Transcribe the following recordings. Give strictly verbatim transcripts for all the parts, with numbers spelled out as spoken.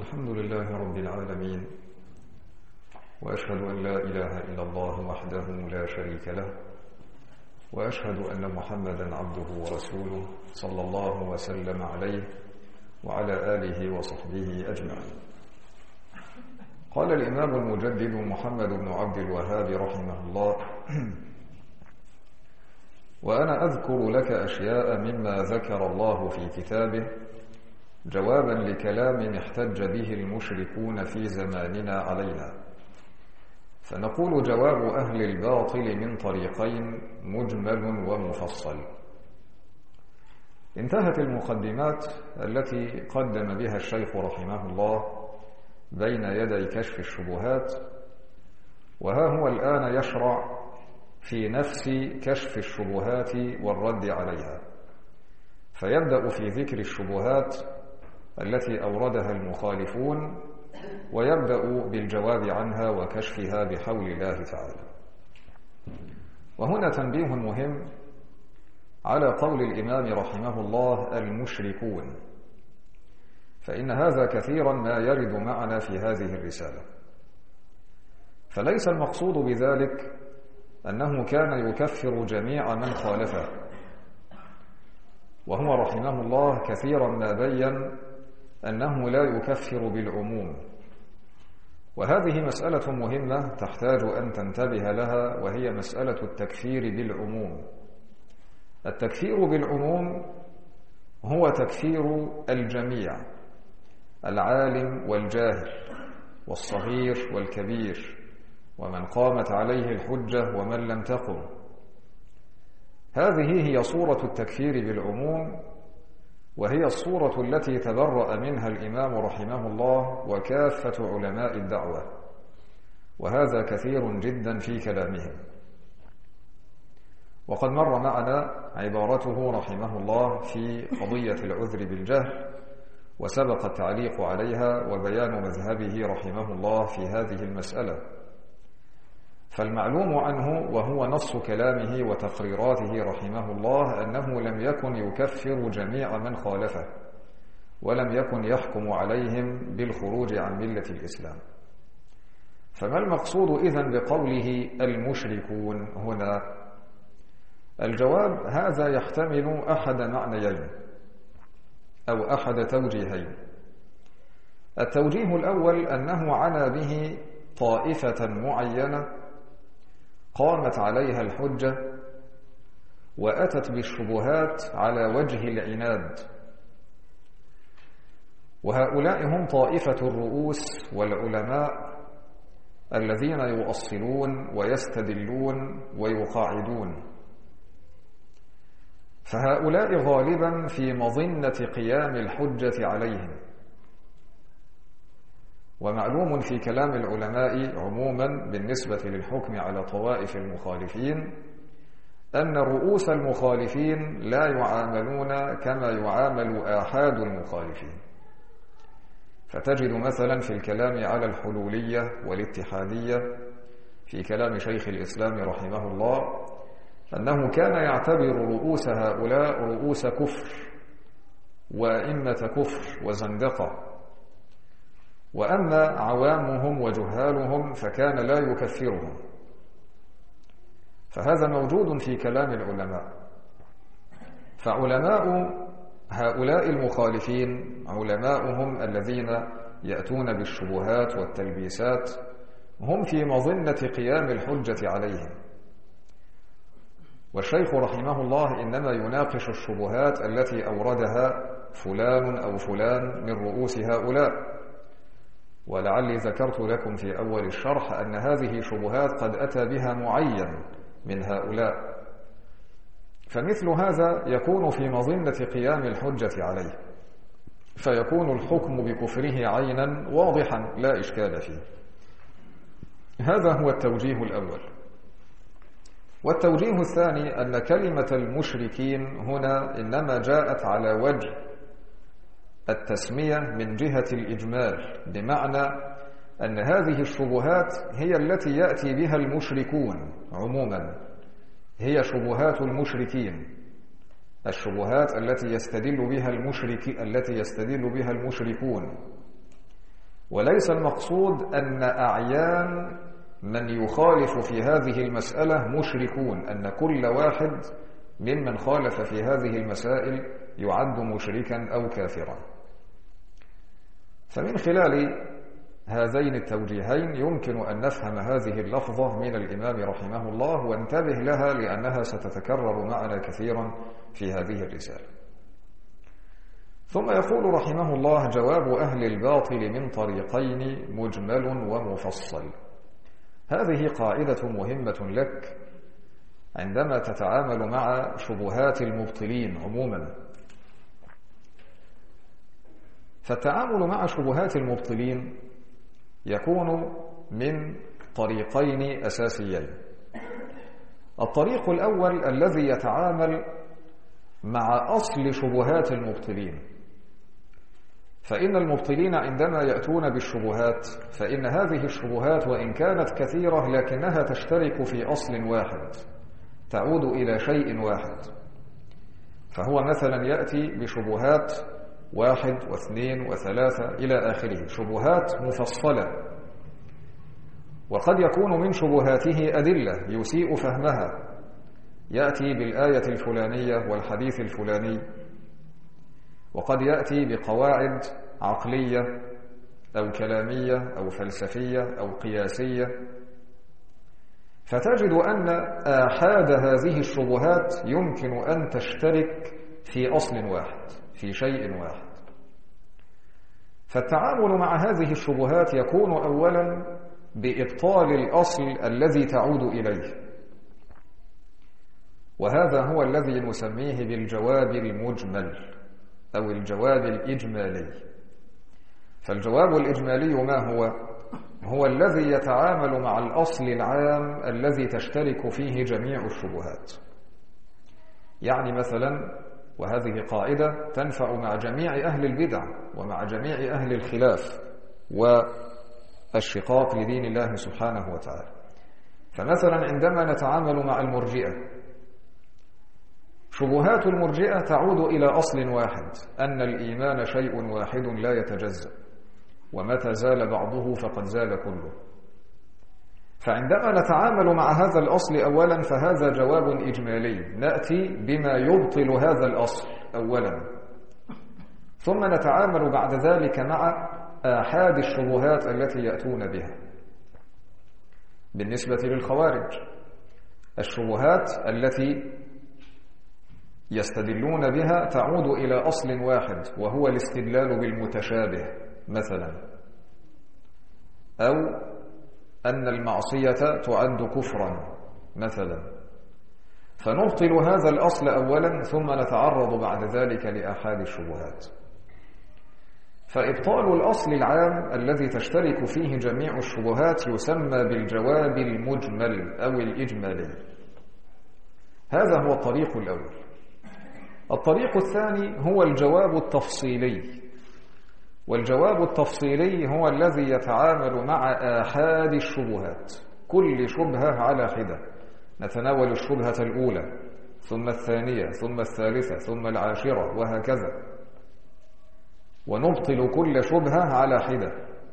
الحمد لله رب العالمين، وأشهد أن لا إله إلا الله وحده لا شريك له، وأشهد أن محمدا عبده ورسوله صلى الله وسلم عليه وعلى آله وصحبه أجمعين. قال الإمام المجدد محمد بن عبد الوهاب رحمه الله: وأنا أذكر لك أشياء مما ذكر الله في كتابه جوابا لكلام احتج به المشركون في زماننا علينا، فنقول جواب أهل الباطل من طريقين مجمل ومفصل. انتهت المقدمات التي قدم بها الشيخ رحمه الله بين يدي كشف الشبهات، وها هو الآن يشرع في نفس كشف الشبهات والرد عليها، فيبدأ في ذكر الشبهات التي أوردها المخالفون، ويبدأ بالجواب عنها وكشفها بحول الله تعالى. وهنا تنبيه مهم على قول الإمام رحمه الله المشركون، فإن هذا كثيرا ما يرد معنا في هذه الرسالة. فليس المقصود بذلك أنه كان يكفر جميع من خالفه، وهو رحمه الله كثيرا ما بين أنه لا يكفر بالعموم، وهذه مسألة مهمة تحتاج أن تنتبه لها، وهي مسألة التكفير بالعموم. التكفير بالعموم هو تكفير الجميع، العالم والجاهل والصغير والكبير، ومن قامت عليه الحجة ومن لم تقم. هذه هي صورة التكفير بالعموم، وهي الصورة التي تبرأ منها الإمام رحمه الله وكافة علماء الدعوة، وهذا كثير جدا في كلامهم. وقد مر معنا عبارته رحمه الله في قضية العذر بالجهل، وسبق التعليق عليها وبيان مذهبه رحمه الله في هذه المسألة. فالمعلوم عنه وهو نص كلامه وتقريراته رحمه الله أنه لم يكن يكفر جميع من خالفه، ولم يكن يحكم عليهم بالخروج عن ملة الإسلام. فما المقصود إذن بقوله المشركون هنا؟ الجواب هذا يحتمل أحد معنيين أو أحد توجيهين. التوجيه الأول أنه عنى به طائفة معينة قامت عليها الحجة وأتت بالشبهات على وجه العناد، وهؤلاء هم طائفة الرؤوس والعلماء الذين يؤصلون ويستدلون ويقاعدون. فهؤلاء غالبا في مظنة قيام الحجة عليهم. ومعلوم في كلام العلماء عموما بالنسبة للحكم على طوائف المخالفين أن رؤوس المخالفين لا يعاملون كما يعامل آحاد المخالفين. فتجد مثلا في الكلام على الحلولية والاتحادية في كلام شيخ الإسلام رحمه الله أنه كان يعتبر رؤوس هؤلاء رؤوس كفر وأئمة كفر وزندقة، وأما عوامهم وجهالهم فكان لا يكفرهم. فهذا موجود في كلام العلماء. فعلماء هؤلاء المخالفين علماؤهم الذين يأتون بالشبهات والتلبيسات هم في مظنة قيام الحجة عليهم. والشيخ رحمه الله إنما يناقش الشبهات التي أوردها فلان أو فلان من رؤوس هؤلاء. ولعلي ذكرت لكم في أول الشرح أن هذه شبهات قد أتى بها معين من هؤلاء، فمثل هذا يكون في مظنة قيام الحجة عليه، فيكون الحكم بكفره عينا واضحا لا إشكال فيه. هذا هو التوجيه الأول. والتوجيه الثاني أن كلمة المشركين هنا إنما جاءت على وجه التسمية من جهة الإجمال، بمعنى أن هذه الشبهات هي التي يأتي بها المشركون عموما، هي شبهات المشركين، الشبهات التي يستدل بها المشرك التي يستدل بها المشركون. وليس المقصود أن أعيان من يخالف في هذه المسألة مشركون، أن كل واحد ممن خالف في هذه المسائل يعد مشركا أو كافرا. فمن خلال هذين التوجيهين يمكن أن نفهم هذه اللفظة من الإمام رحمه الله، وانتبه لها لأنها ستتكرر معنا كثيرا في هذه الرسالة. ثم يقول رحمه الله: جواب أهل الباطل من طريقين مجمل ومفصل. هذه قاعدة مهمة لك عندما تتعامل مع شبهات المبطلين عموما. فالتعامل مع شبهات المبطلين يكون من طريقين أساسيين. الطريق الأول الذي يتعامل مع أصل شبهات المبطلين، فإن المبطلين عندما يأتون بالشبهات فإن هذه الشبهات وإن كانت كثيرة لكنها تشترك في أصل واحد تعود إلى شيء واحد. فهو مثلا يأتي بشبهات واحد واثنين وثلاثة إلى آخره، شبهات مفصلة، وقد يكون من شبهاته أدلة يسيء فهمها، يأتي بالآية الفلانية والحديث الفلاني، وقد يأتي بقواعد عقلية أو كلامية أو فلسفية أو قياسية، فتجد أن آحاد هذه الشبهات يمكن أن تشترك في أصل واحد، في شيء واحد. فالتعامل مع هذه الشبهات يكون أولا بإبطال الأصل الذي تعود إليه، وهذا هو الذي نسميه بالجواب المجمل أو الجواب الإجمالي. فالجواب الإجمالي ما هو؟ هو الذي يتعامل مع الأصل العام الذي تشترك فيه جميع الشبهات. يعني مثلا، وهذه قاعدة تنفع مع جميع أهل البدع ومع جميع أهل الخلاف والشقاق لدين الله سبحانه وتعالى. فمثلا عندما نتعامل مع المرجئة، شبهات المرجئة تعود إلى أصل واحد، أن الإيمان شيء واحد لا يتجزأ، ومتى زال بعضه فقد زال كله. فعندما نتعامل مع هذا الأصل أولا فهذا جواب إجمالي، نأتي بما يبطل هذا الأصل أولا، ثم نتعامل بعد ذلك مع آحاد الشبهات التي يأتون بها. بالنسبة للخوارج، الشبهات التي يستدلون بها تعود إلى أصل واحد، وهو الاستدلال بالمتشابه مثلا، أو أن المعصية تعد كفرا مثلا. فنبطل هذا الأصل أولا ثم نتعرض بعد ذلك لآحاد الشبهات. فإبطال الأصل العام الذي تشترك فيه جميع الشبهات يسمى بالجواب المجمل أو الإجمالي. هذا هو الطريق الأول. الطريق الثاني هو الجواب التفصيلي، والجواب التفصيلي هو الذي يتعامل مع آحاد الشبهات، كل شبهة على حدة، نتناول الشبهة الأولى ثم الثانية ثم الثالثة ثم العاشرة وهكذا، ونبطل كل شبهة على حدة.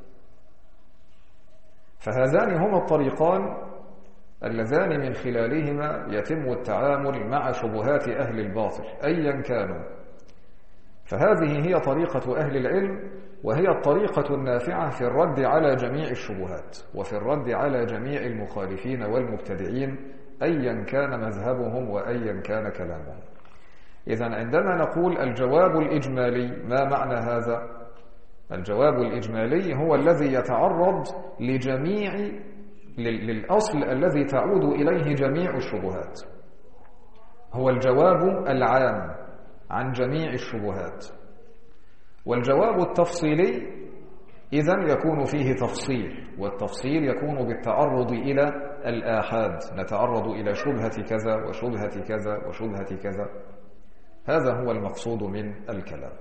فهذان هما الطريقان اللذان من خلالهما يتم التعامل مع شبهات أهل الباطل أيا كانوا. فهذه هي طريقة أهل العلم، وهي الطريقة النافعة في الرد على جميع الشبهات وفي الرد على جميع المخالفين والمبتدعين أيا كان مذهبهم وأيا كان كلامهم. إذن عندما نقول الجواب الإجمالي، ما معنى هذا؟ الجواب الإجمالي هو الذي يتعرض لجميع للأصل الذي تعود إليه جميع الشبهات، هو الجواب العام عن جميع الشبهات. والجواب التفصيلي إذن يكون فيه تفصيل، والتفصيل يكون بالتعرض إلى الآحاد، نتعرض إلى شبهة كذا وشبهة كذا وشبهة كذا. هذا هو المقصود من الكلام.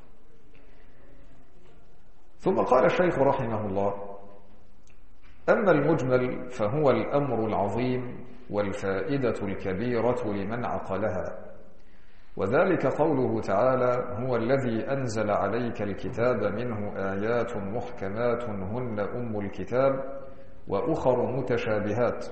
ثم قال الشيخ رحمه الله: أما المجمل فهو الأمر العظيم والفائدة الكبيرة لمن عقلها، وذلك قوله تعالى: هو الذي أنزل عليك الكتاب منه آيات محكمات هن أم الكتاب وأخر متشابهات.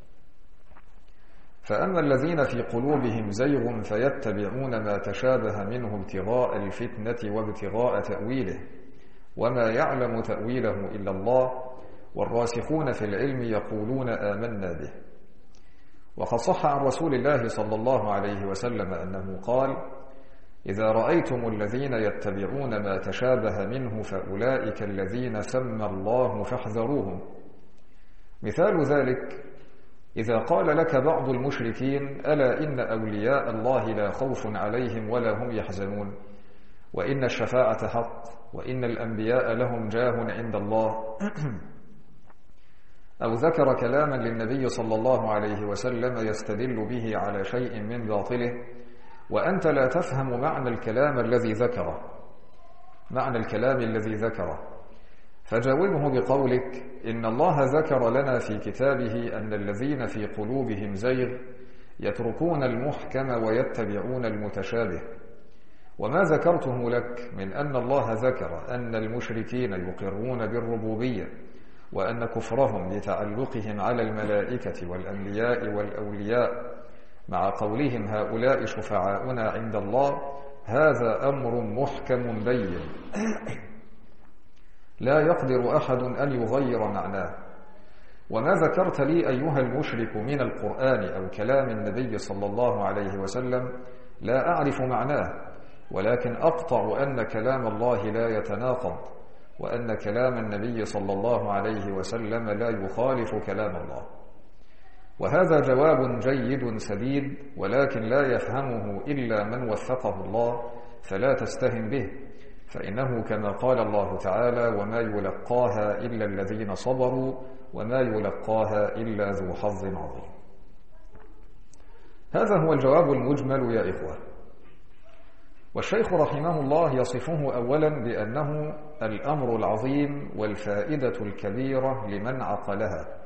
فأما الذين في قلوبهم زيغ فيتبعون ما تشابه منه ابتغاء الفتنة وابتغاء تأويله وما يعلم تأويله إلا الله والراسخون في العلم يقولون آمنا به. وقد صح عن رسول الله صلى الله عليه وسلم أنه قال: إذا رأيتم الذين يتبعون ما تشابه منه فأولئك الذين سمى الله فاحذروهم. مثال ذلك إذا قال لك بعض المشركين: ألا إن أولياء الله لا خوف عليهم ولا هم يحزنون، وإن الشفاعة حق، وإن الأنبياء لهم جاه عند الله، أو ذكر كلاما للنبي صلى الله عليه وسلم يستدل به على شيء من باطله وأنت لا تفهم معنى الكلام الذي ذكره معنى الكلام الذي ذكره فجاوبه بقولك: إن الله ذكر لنا في كتابه أن الذين في قلوبهم زيغ يتركون المحكم ويتبعون المتشابه، وما ذكرته لك من أن الله ذكر أن المشركين يقرون بالربوبية وأن كفرهم لتعلقهم على الملائكة والأنبياء والأولياء مع قولهم هؤلاء شفعاؤنا عند الله، هذا أمر محكم بين لا يقدر أحد أن يغير معناه. وما ذكرت لي أيها المشرك من القرآن أو كلام النبي صلى الله عليه وسلم لا أعرف معناه، ولكن أقطع أن كلام الله لا يتناقض، وأن كلام النبي صلى الله عليه وسلم لا يخالف كلام الله. وهذا جواب جيد سديد، ولكن لا يفهمه إلا من وفقه الله، فلا تستهن به، فإنه كما قال الله تعالى: وما يلقاها إلا الذين صبروا وما يلقاها إلا ذو حظ عظيم. هذا هو الجواب المجمل يا إخوة. والشيخ رحمه الله يصفه أولا بأنه الأمر العظيم والفائدة الكبيرة لمن عقلها.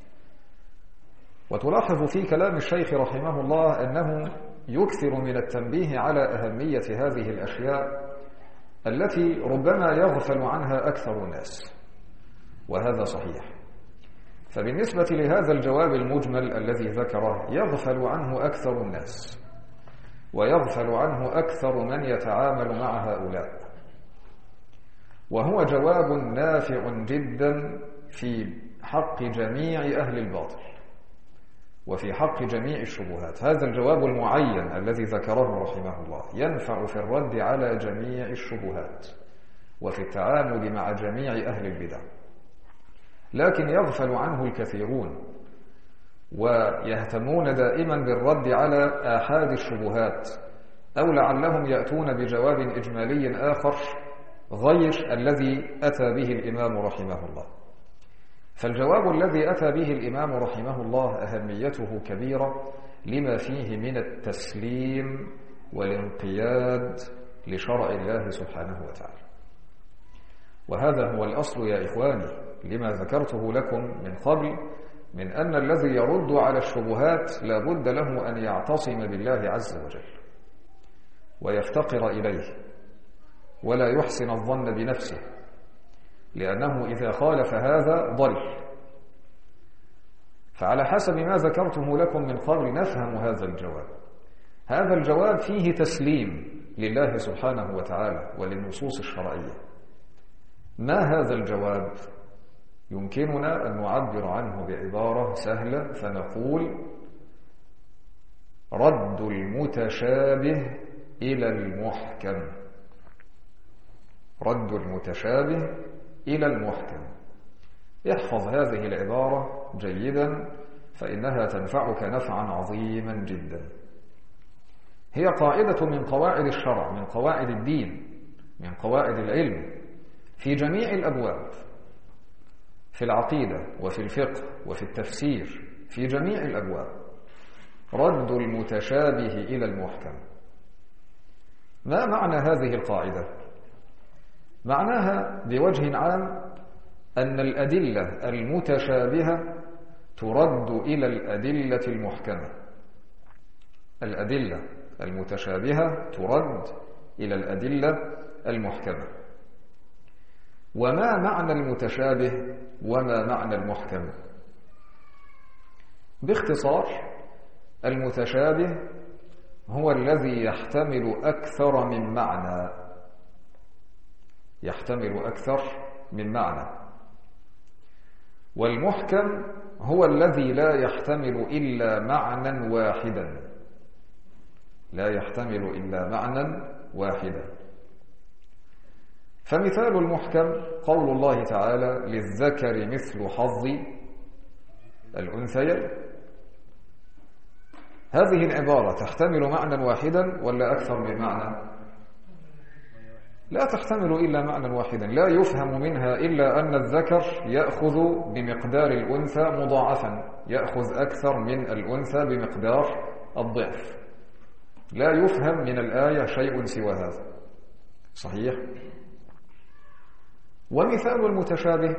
وتلاحظ في كلام الشيخ رحمه الله أنه يكثر من التنبيه على أهمية هذه الأشياء التي ربما يغفل عنها أكثر الناس، وهذا صحيح. فبالنسبة لهذا الجواب المجمل الذي ذكره يغفل عنه أكثر الناس، ويغفل عنه أكثر من يتعامل مع هؤلاء، وهو جواب نافع جدا في حق جميع أهل الباطل وفي حق جميع الشبهات. هذا الجواب المعين الذي ذكره رحمه الله ينفع في الرد على جميع الشبهات وفي التعامل مع جميع أهل البدع، لكن يغفل عنه الكثيرون ويهتمون دائما بالرد على آحاد الشبهات، أو لعلهم يأتون بجواب إجمالي آخر غير الذي أتى به الإمام رحمه الله. فالجواب الذي أتى به الإمام رحمه الله أهميته كبيرة لما فيه من التسليم والانقياد لشرع الله سبحانه وتعالى. وهذا هو الأصل يا إخواني لما ذكرته لكم من قبل، من أن الذي يرد على الشبهات لا بد له أن يعتصم بالله عز وجل ويفتقر إليه ولا يحسن الظن بنفسه، لأنه إذا خالف هذا ضل. فعلى حسب ما ذكرته لكم من قبل نفهم هذا الجواب. هذا الجواب فيه تسليم لله سبحانه وتعالى وللنصوص الشرعية. ما هذا الجواب؟ يمكننا أن نعبر عنه بعبارة سهلة فنقول: رد المتشابه إلى المحكم. رد المتشابه إلى المحكم. احفظ هذه العبارة جيدا فإنها تنفعك نفعا عظيما جدا. هي قاعدة من قواعد الشرع، من قواعد الدين، من قواعد العلم في جميع الأبواب، في العقيدة وفي الفقه وفي التفسير، في جميع الأبواب. رد المتشابه إلى المحكم. ما معنى هذه القاعدة؟ معناها بوجه عام أن الأدلة المتشابهة ترد إلى الأدلة المحكمة. الأدلة المتشابهة ترد إلى الأدلة المحكمة. وما معنى المتشابه وما معنى المحكم؟ باختصار، المتشابه هو الذي يحتمل أكثر من معنى يحتمل أكثر من معنى والمحكم هو الذي لا يحتمل إلا معنى واحدا لا يحتمل إلا معنى واحدا. فمثال المحكم قول الله تعالى: للذكر مثل حظ الأنثيين. هذه العبارة تحتمل معنى واحدا ولا أكثر من معنى؟ لا تحتمل إلا معنى واحدا، لا يفهم منها إلا أن الذكر يأخذ بمقدار الأنثى مضاعفا، يأخذ أكثر من الأنثى بمقدار الضعف. لا يفهم من الآية شيء سوى هذا. صحيح؟ ومثال المتشابه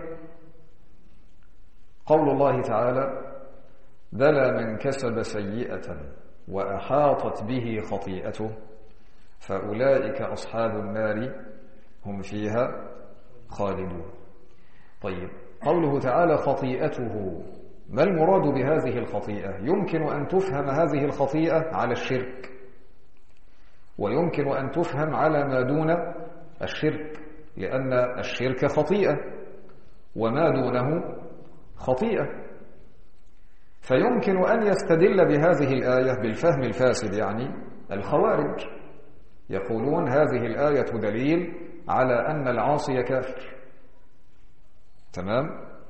قول الله تعالى: بلى من كسب سيئة وأحاطت به خطيئته فأولئك أصحاب النار هم فيها خالدون. طيب، قوله تعالى خطيئته، ما المراد بهذه الخطيئة؟ يمكن أن تفهم هذه الخطيئة على الشرك، ويمكن أن تفهم على ما دون الشرك، لأن الشرك خطيئة وما دونه خطيئة. فيمكن أن يستدل بهذه الآية بالفهم الفاسد، يعني الخوارج يقولون هذه الآية دليل على أن العاصي كافر. تمام؟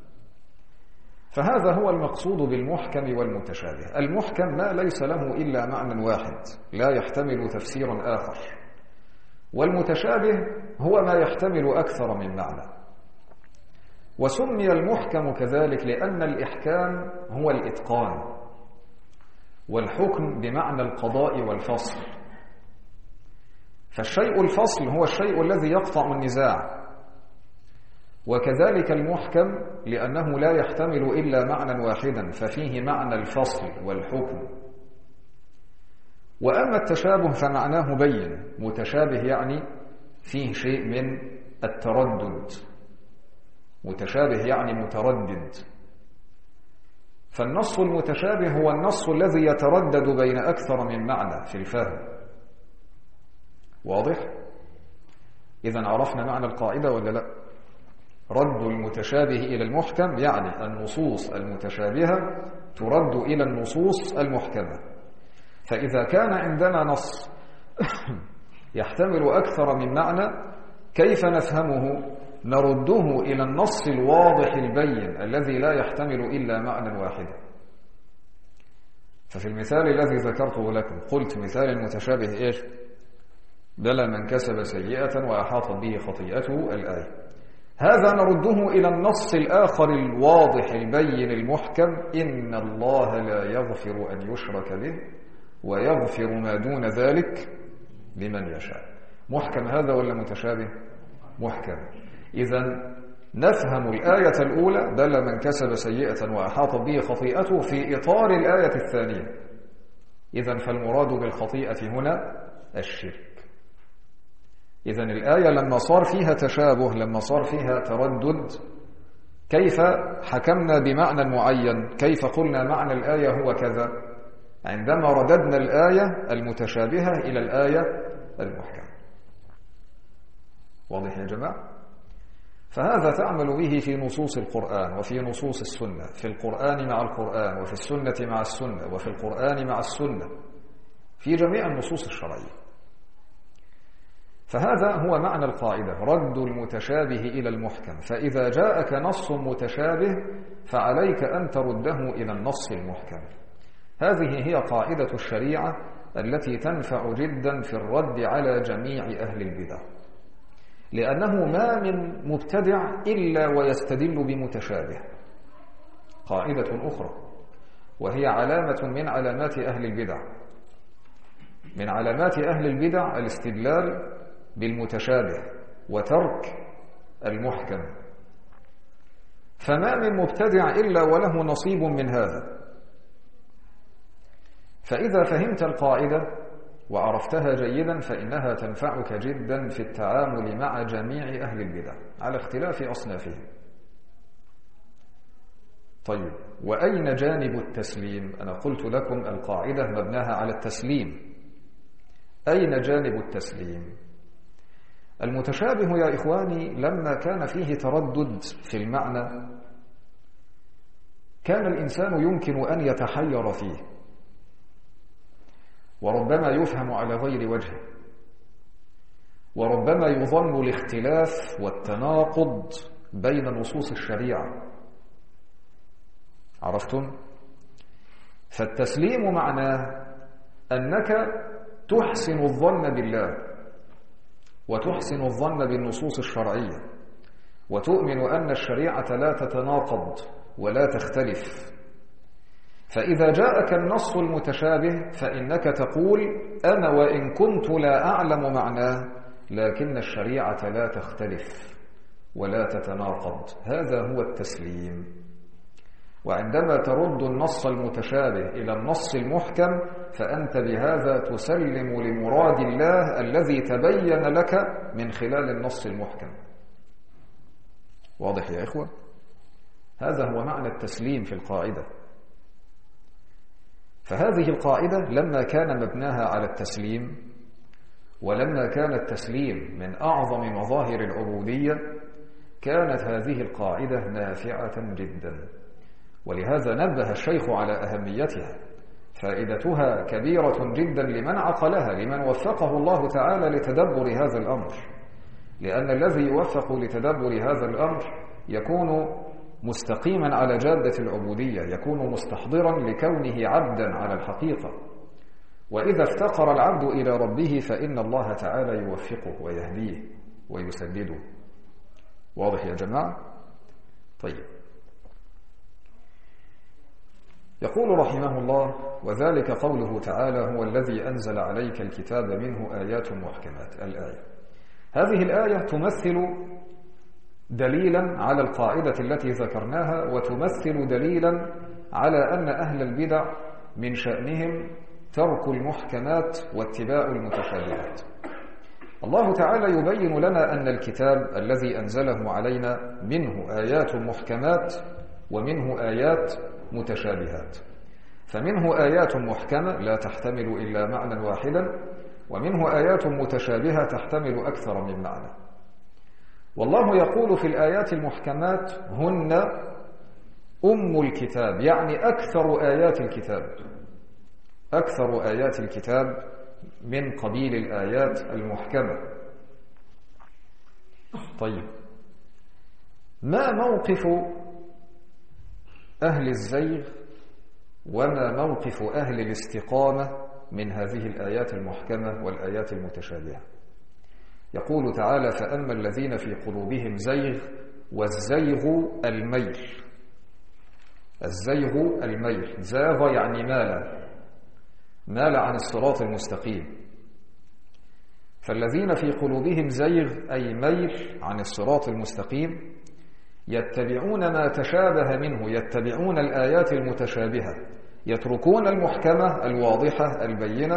فهذا هو المقصود بالمحكم والمتشابه. المحكم ما ليس له إلا معنى واحد لا يحتمل تفسير آخر، والمتشابه هو ما يحتمل أكثر من معنى. وسمي المحكم كذلك لأن الإحكام هو الإتقان، والحكم بمعنى القضاء والفصل. فالشيء الفصل هو الشيء الذي يقطع النزاع، وكذلك المحكم لأنه لا يحتمل إلا معنى واحدا، ففيه معنى الفصل والحكم. وأما التشابه فمعناه بين، متشابه يعني فيه شيء من التردد، متشابه يعني متردد. فالنص المتشابه هو النص الذي يتردد بين أكثر من معنى في الفهم. واضح؟ إذن عرفنا معنى القاعدة ولا لا؟ رد المتشابه إلى المحكم يعني النصوص المتشابهة ترد إلى النصوص المحكمة. فإذا كان عندنا نص يحتمل أكثر من معنى، كيف نفهمه؟ نرده إلى النص الواضح البين الذي لا يحتمل إلا معنى واحدا. ففي المثال الذي ذكرته لكم قلت مثال المتشابه إيش؟ بلى من كسب سيئة وأحاطت به خطيئته الآية. هذا نرده إلى النص الآخر الواضح البين المحكم: إن الله لا يغفر أن يشرك به ويغفر ما دون ذلك لمن يشاء. محكم هذا ولا متشابه؟ محكم. إذن نفهم الآية الأولى بلى من كسب سيئة وأحاطت به خطيئته في إطار الآية الثانية. إذن فالمراد بالخطيئة هنا الشرك. إذن الآية لما صار فيها تشابه، لما صار فيها تردد، كيف حكمنا بمعنى معين؟ كيف قلنا معنى الآية هو كذا؟ عندما رددنا الآية المتشابهة إلى الآية المحكمة. واضح يا جماعة؟ فهذا تعمل به في نصوص القرآن وفي نصوص السنة، في القرآن مع القرآن وفي السنة مع السنة وفي القرآن مع السنة، في جميع النصوص الشرعية. فهذا هو معنى القاعدة: رد المتشابه إلى المحكم. فإذا جاءك نص متشابه فعليك أن ترده إلى النص المحكم. هذه هي قاعدة الشريعة التي تنفع جدا في الرد على جميع أهل البدع، لأنه ما من مبتدع إلا ويستدل بمتشابه. قاعدة أخرى وهي علامة من علامات أهل البدع، من علامات أهل البدع الاستدلال بالمتشابه وترك المحكم. فما من مبتدع إلا وله نصيب من هذا. فإذا فهمت القاعدة وعرفتها جيدا فإنها تنفعك جدا في التعامل مع جميع أهل البدع على اختلاف أصنافهم. طيب، وأين جانب التسليم؟ أنا قلت لكم القاعدة مبناها على التسليم. أين جانب التسليم؟ المتشابه يا إخواني لما كان فيه تردد في المعنى كان الإنسان يمكن أن يتحير فيه، وربما يفهم على غير وجه، وربما يظن الاختلاف والتناقض بين نصوص الشريعة. عرفتم؟ فالتسليم معناه أنك تحسن الظن بالله وتحسن الظن بالنصوص الشرعية، وتؤمن أن الشريعة لا تتناقض ولا تختلف. فإذا جاءك النص المتشابه فإنك تقول أنا وإن كنت لا أعلم معناه لكن الشريعة لا تختلف ولا تتناقض. هذا هو التسليم. وعندما ترد النص المتشابه إلى النص المحكم فأنت بهذا تسلم لمراد الله الذي تبين لك من خلال النص المحكم. واضح يا إخوة؟ هذا هو معنى التسليم في القاعدة. فهذه القاعدة لما كان مبناها على التسليم، ولما كان التسليم من أعظم مظاهر العبودية، كانت هذه القاعدة نافعة جدا، ولهذا نبه الشيخ على أهميتها. فائدتها كبيرة جدا لمن عقلها، لمن وفقه الله تعالى لتدبر هذا الأمر، لأن الذي يوفق لتدبر هذا الأمر يكون مستقيما على جادة العبودية، يكون مستحضرا لكونه عبدا على الحقيقة. وإذا افتقر العبد إلى ربه فإن الله تعالى يوفقه ويهديه ويسدده. واضح يا جماعة؟ طيب، يقول رحمه الله: وذلك قوله تعالى هو الذي أنزل عليك الكتاب منه آيات محكمات. الآية هذه الآية تمثل دليلا على القاعدة التي ذكرناها، وتمثل دليلا على أن أهل البدع من شأنهم ترك المحكمات واتباع المتشابهات. الله تعالى يبين لنا أن الكتاب الذي أنزله علينا منه آيات محكمات ومنه آيات متشابهات. فمنه آيات محكمة لا تحتمل إلا معنى واحدا، ومنه آيات متشابهة تحتمل أكثر من معنى. والله يقول في الآيات المحكمات هن أم الكتاب، يعني أكثر آيات الكتاب، أكثر آيات الكتاب من قبيل الآيات المحكمة. طيب، ما موقف أهل الزيغ وما موقف أهل الاستقامة من هذه الآيات المحكمة والآيات المتشابهة؟ يقول تعالى: فأما الذين في قلوبهم زيغ، والزيغ الميل. الزيغ الميل، زاغ يعني مال، مال عن الصراط المستقيم. فالذين في قلوبهم زيغ أي ميل عن الصراط المستقيم يتبعون ما تشابه منه، يتبعون الآيات المتشابهة، يتركون المحكمة الواضحة البينة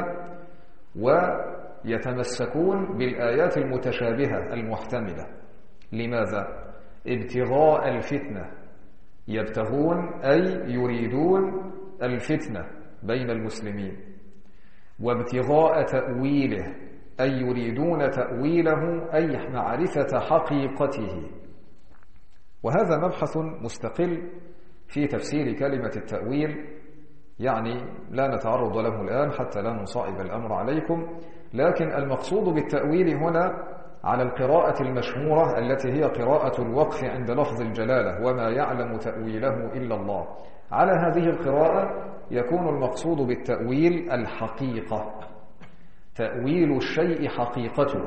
ويتمسكون بالآيات المتشابهة المحتملة. لماذا؟ ابتغاء الفتنة، يبتغون أي يريدون الفتنة بين المسلمين، وابتغاء تأويله أي يريدون تأويله أي معرفة حقيقته. وهذا مبحث مستقل في تفسير كلمة التأويل، يعني لا نتعرض له الآن حتى لا نصعب الأمر عليكم. لكن المقصود بالتأويل هنا على القراءة المشهورة التي هي قراءة الوقف عند لفظ الجلالة: وما يعلم تأويله إلا الله. على هذه القراءة يكون المقصود بالتأويل الحقيقة، تأويل الشيء حقيقته.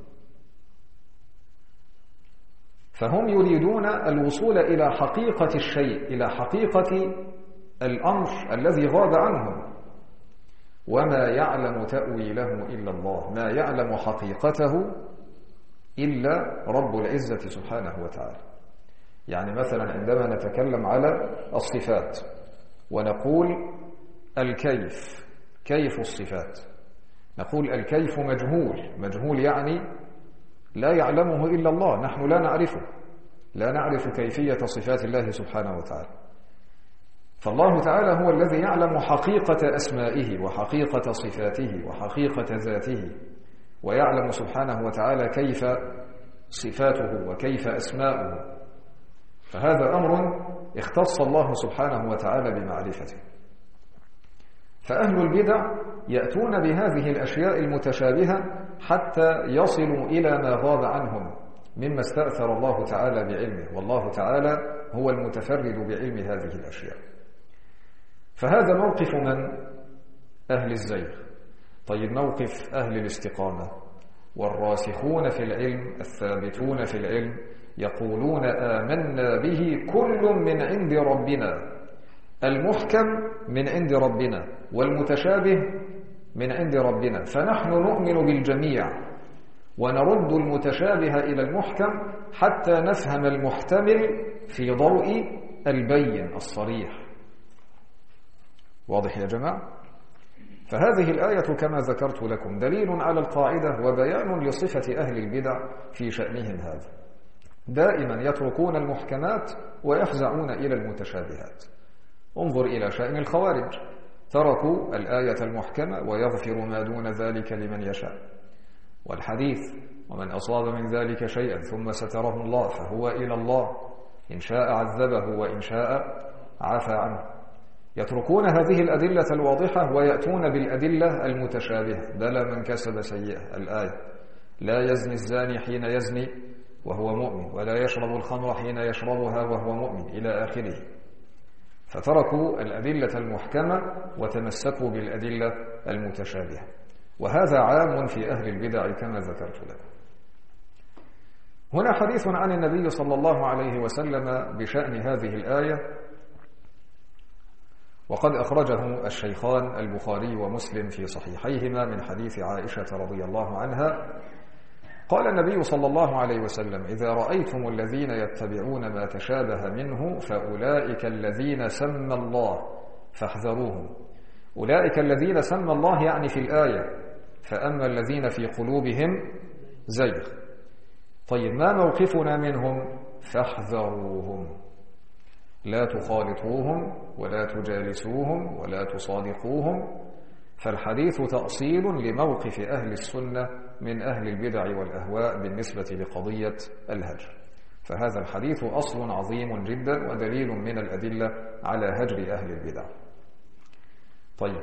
فهم يريدون الوصول إلى حقيقة الشيء، إلى حقيقة الأمر الذي غاب عنهم. وما يعلم تأويله إلا الله، ما يعلم حقيقته إلا رب العزة سبحانه وتعالى. يعني مثلا عندما نتكلم على الصفات ونقول الكيف، كيف الصفات، نقول الكيف مجهول، مجهول يعني لا يعلمه إلا الله، نحن لا نعرفه، لا نعرف كيفية صفات الله سبحانه وتعالى. فالله تعالى هو الذي يعلم حقيقة أسمائه وحقيقة صفاته وحقيقة ذاته، ويعلم سبحانه وتعالى كيف صفاته وكيف أسماؤه، فهذا أمر اختص الله سبحانه وتعالى بمعرفته. فأهل البدع يأتون بهذه الأشياء المتشابهة حتى يصلوا إلى ما غاب عنهم مما استأثر الله تعالى بعلمه، والله تعالى هو المتفرد بعلم هذه الأشياء. فهذا موقف من؟ أهل الزيغ. طيب موقف أهل الاستقامة والراسخون في العلم الثابتون في العلم يقولون آمنا به كل من عند ربنا، المحكم من عند ربنا والمتشابه من عند ربنا، فنحن نؤمن بالجميع ونرد المتشابه إلى المحكم حتى نفهم المحتمل في ضوء البين الصريح. واضح يا جماعة؟ فهذه الآية كما ذكرت لكم دليل على القاعدة وبيان لصفة أهل البدع في شأنهم هذا، دائما يتركون المحكمات ويفزعون إلى المتشابهات. انظر إلى شأن الخوارج، تركوا الآية المحكمة ويغفر ما دون ذلك لمن يشاء، والحديث ومن أصاب من ذلك شيئا ثم ستره الله فهو إلى الله إن شاء عذبه وإن شاء عفى عنه. يتركون هذه الأدلة الواضحة ويأتون بالأدلة المتشابهة. بلى من كسب سيئة، الآية لا يزني الزاني حين يزني وهو مؤمن ولا يشرب الخمر حين يشربها وهو مؤمن إلى آخره. فتركوا الأدلة المحكمة وتمسكوا بالأدلة المتشابهة، وهذا عام في أهل البدع كما ذكرت لكم. هنا حديث عن النبي صلى الله عليه وسلم بشأن هذه الآية، وقد أخرجه الشيخان البخاري ومسلم في صحيحيهما من حديث عائشة رضي الله عنها. قال النبي صلى الله عليه وسلم: إذا رأيتم الذين يتبعون ما تشابه منه فأولئك الذين سمى الله فاحذروهم. أولئك الذين سمى الله يعني في الآية، فأما الذين في قلوبهم زيغ. طيب ما موقفنا منهم؟ فاحذروهم، لا تخالطوهم ولا تجالسوهم ولا تصادقوهم. فالحديث تأصيل لموقف أهل السنة من أهل البدع والأهواء بالنسبة لقضية الهجر، فهذا الحديث أصل عظيم جدا ودليل من الأدلة على هجر أهل البدع. طيب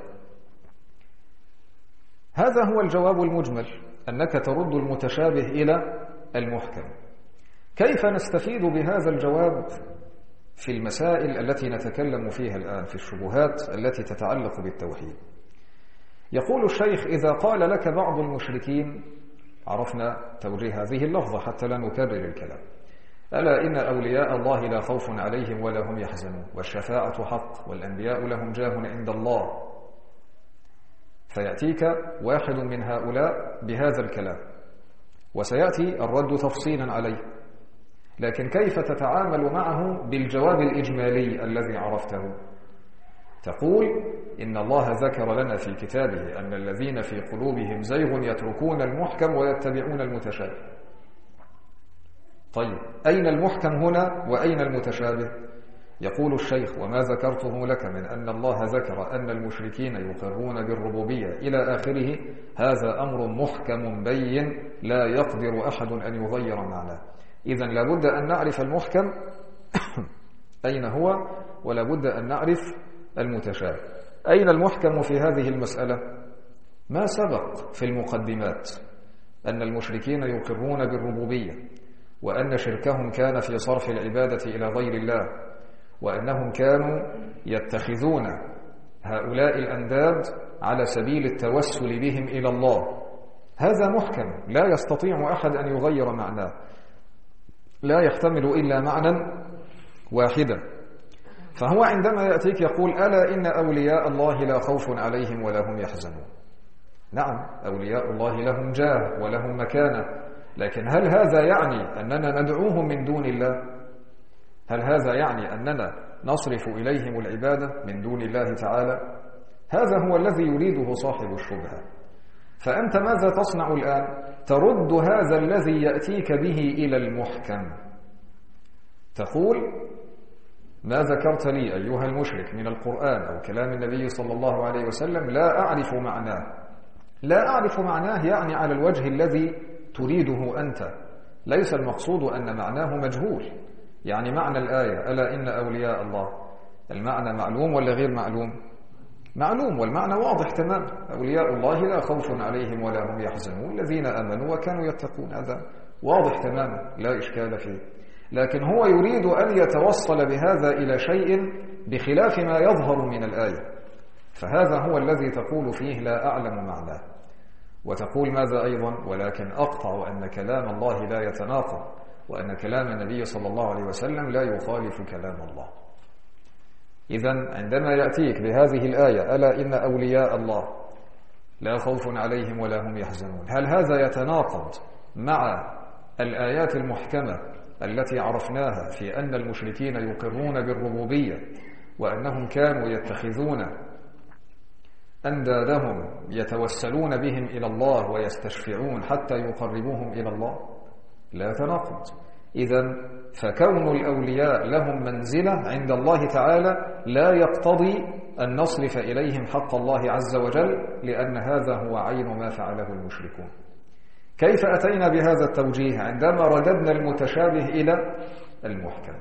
هذا هو الجواب المجمل، أنك ترد المتشابه إلى المحكم. كيف نستفيد بهذا الجواب في المسائل التي نتكلم فيها الآن، في الشبهات التي تتعلق بالتوحيد؟ يقول الشيخ: إذا قال لك بعض المشركين، عرفنا توجيه هذه اللفظة حتى لا نكرر الكلام: ألا إن أولياء الله لا خوف عليهم ولا هم يحزنون والشفاعة حق والأنبياء لهم جاه عند الله. فيأتيك واحد من هؤلاء بهذا الكلام وسيأتي الرد تفصيلا عليه، لكن كيف تتعامل معه بالجواب الإجمالي الذي عرفته؟ تقول: إن الله ذكر لنا في كتابه أن الذين في قلوبهم زيغ يتركون المحكم ويتبعون المتشابه. طيب أين المحكم هنا وأين المتشابه؟ يقول الشيخ: وما ذكرته لك من أن الله ذكر أن المشركين يقرون بالربوبية إلى آخره هذا أمر محكم بين لا يقدر أحد أن يغير معناه. إذن لابد أن نعرف المحكم أين هو، ولابد أن نعرف المتشابه. أين المحكم في هذه المسألة؟ ما سبق في المقدمات أن المشركين يقرون بالربوبية، وأن شركهم كان في صرف العبادة إلى غير الله، وأنهم كانوا يتخذون هؤلاء الأنداد على سبيل التوسل بهم إلى الله. هذا محكم لا يستطيع أحد أن يغير معناه، لا يحتمل إلا معنى واحدا. فهو عندما يأتيك يقول: ألا إن أولياء الله لا خوف عليهم ولا هم يحزنون. نعم، أولياء الله لهم جاه ولهم مكانة، لكن هل هذا يعني أننا ندعوهم من دون الله؟ هل هذا يعني أننا نصرف إليهم العبادة من دون الله تعالى؟ هذا هو الذي يريده صاحب الشبهة. فأنت ماذا تصنع الآن؟ ترد هذا الذي يأتيك به إلى المحكم، تقول ما ذكرت لي أيها المشرك من القرآن أو كلام النبي صلى الله عليه وسلم لا أعرف معناه. لا أعرف معناه يعني على الوجه الذي تريده أنت، ليس المقصود أن معناه مجهول. يعني معنى الآية ألا إن أولياء الله، المعنى معلوم ولا غير معلوم؟ معلوم، والمعنى واضح تمام. أولياء الله لا خوف عليهم ولا هم يحزنون الذين آمنوا وكانوا يتقون، هذا واضح تماما لا إشكال فيه. لكن هو يريد أن يتوصل بهذا إلى شيء بخلاف ما يظهر من الآية، فهذا هو الذي تقول فيه لا أعلم معناه. وتقول ماذا أيضا؟ ولكن أقطع أن كلام الله لا يتناقض، وأن كلام النبي صلى الله عليه وسلم لا يخالف كلام الله. إذن عندما يأتيك بهذه الآية ألا إن أولياء الله لا خوف عليهم ولا هم يحزنون، هل هذا يتناقض مع الآيات المحكمة التي عرفناها في أن المشركين يقرون بالربوبية وأنهم كانوا يتخذون أندادهم يتوسلون بهم إلى الله ويستشفعون حتى يقربوهم إلى الله؟ لا تناقض. إذن فكون الأولياء لهم منزلة عند الله تعالى لا يقتضي أن نصرف إليهم حق الله عز وجل، لأن هذا هو عين ما فعله المشركون. كيف أتينا بهذا التوجيه عندما رددنا المتشابه إلى المحكم؟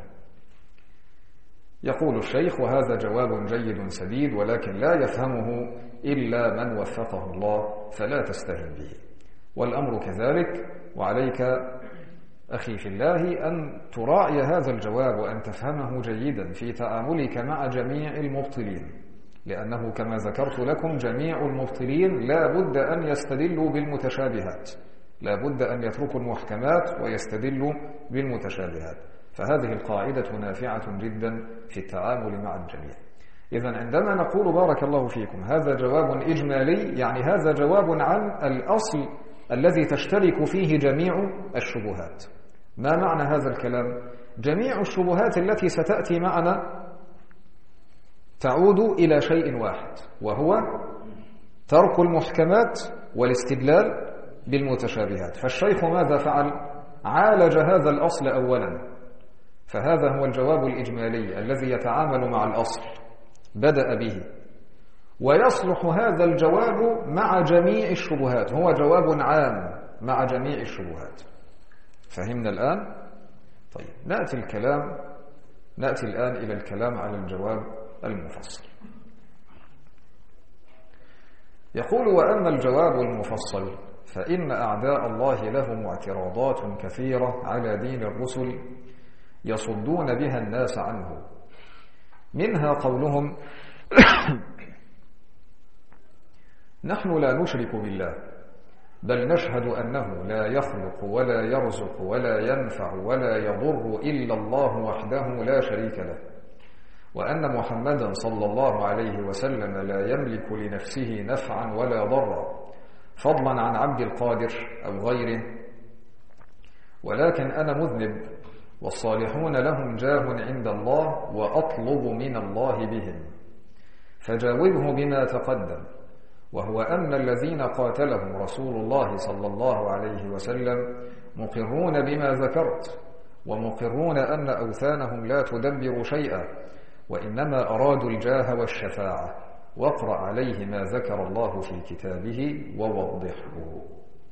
يقول الشيخ وهذا جواب جيد سديد، ولكن لا يفهمه إلا من وفقه الله، فلا تستهن به. والأمر كذلك، وعليك أخي في الله أن تراعي هذا الجواب وأن تفهمه جيدا في تعاملك مع جميع المبطلين، لأنه كما ذكرت لكم جميع المبطلين لا بد أن يستدلوا بالمتشابهات، لا بد أن يتركوا المحكمات ويستدلوا بالمتشابهات. فهذه القاعدة نافعة جدا في التعامل مع الجميع. إذن عندما نقول بارك الله فيكم هذا جواب إجمالي، يعني هذا جواب عن الأصل الذي تشترك فيه جميع الشبهات. ما معنى هذا الكلام؟ جميع الشبهات التي ستأتي معنا تعود إلى شيء واحد، وهو ترك المحكمات والاستدلال بالمتشابهات. فالشيخ ماذا فعل؟ عالج هذا الأصل أولا، فهذا هو الجواب الإجمالي الذي يتعامل مع الأصل، بدأ به، ويصلح هذا الجواب مع جميع الشبهات، هو جواب عام مع جميع الشبهات. فهمنا الآن؟ طيب نأتي الكلام نأتي الآن إلى الكلام على الجواب المفصل. يقول وأما الجواب المفصل فإن أعداء الله لهم اعتراضات كثيرة على دين الرسل يصدون بها الناس عنه، منها قولهم نحن لا نشرك بالله، بل نشهد أنه لا يخلق ولا يرزق ولا ينفع ولا يضر إلا الله وحده لا شريك له، وأن محمدا صلى الله عليه وسلم لا يملك لنفسه نفعا ولا ضرا فضلا عن عبد القادر أو غيره، ولكن أنا مذنب والصالحون لهم جاه عند الله وأطلب من الله بهم، فجاوبه بما تقدم، وهو أن الذين قاتلهم رسول الله صلى الله عليه وسلم مقرون بما ذكرت، ومقرون أن أوثانهم لا تدبر شيئا، وإنما أرادوا الجاه والشفاعة، واقرأ عليه ما ذكر الله في كتابه ووضحه.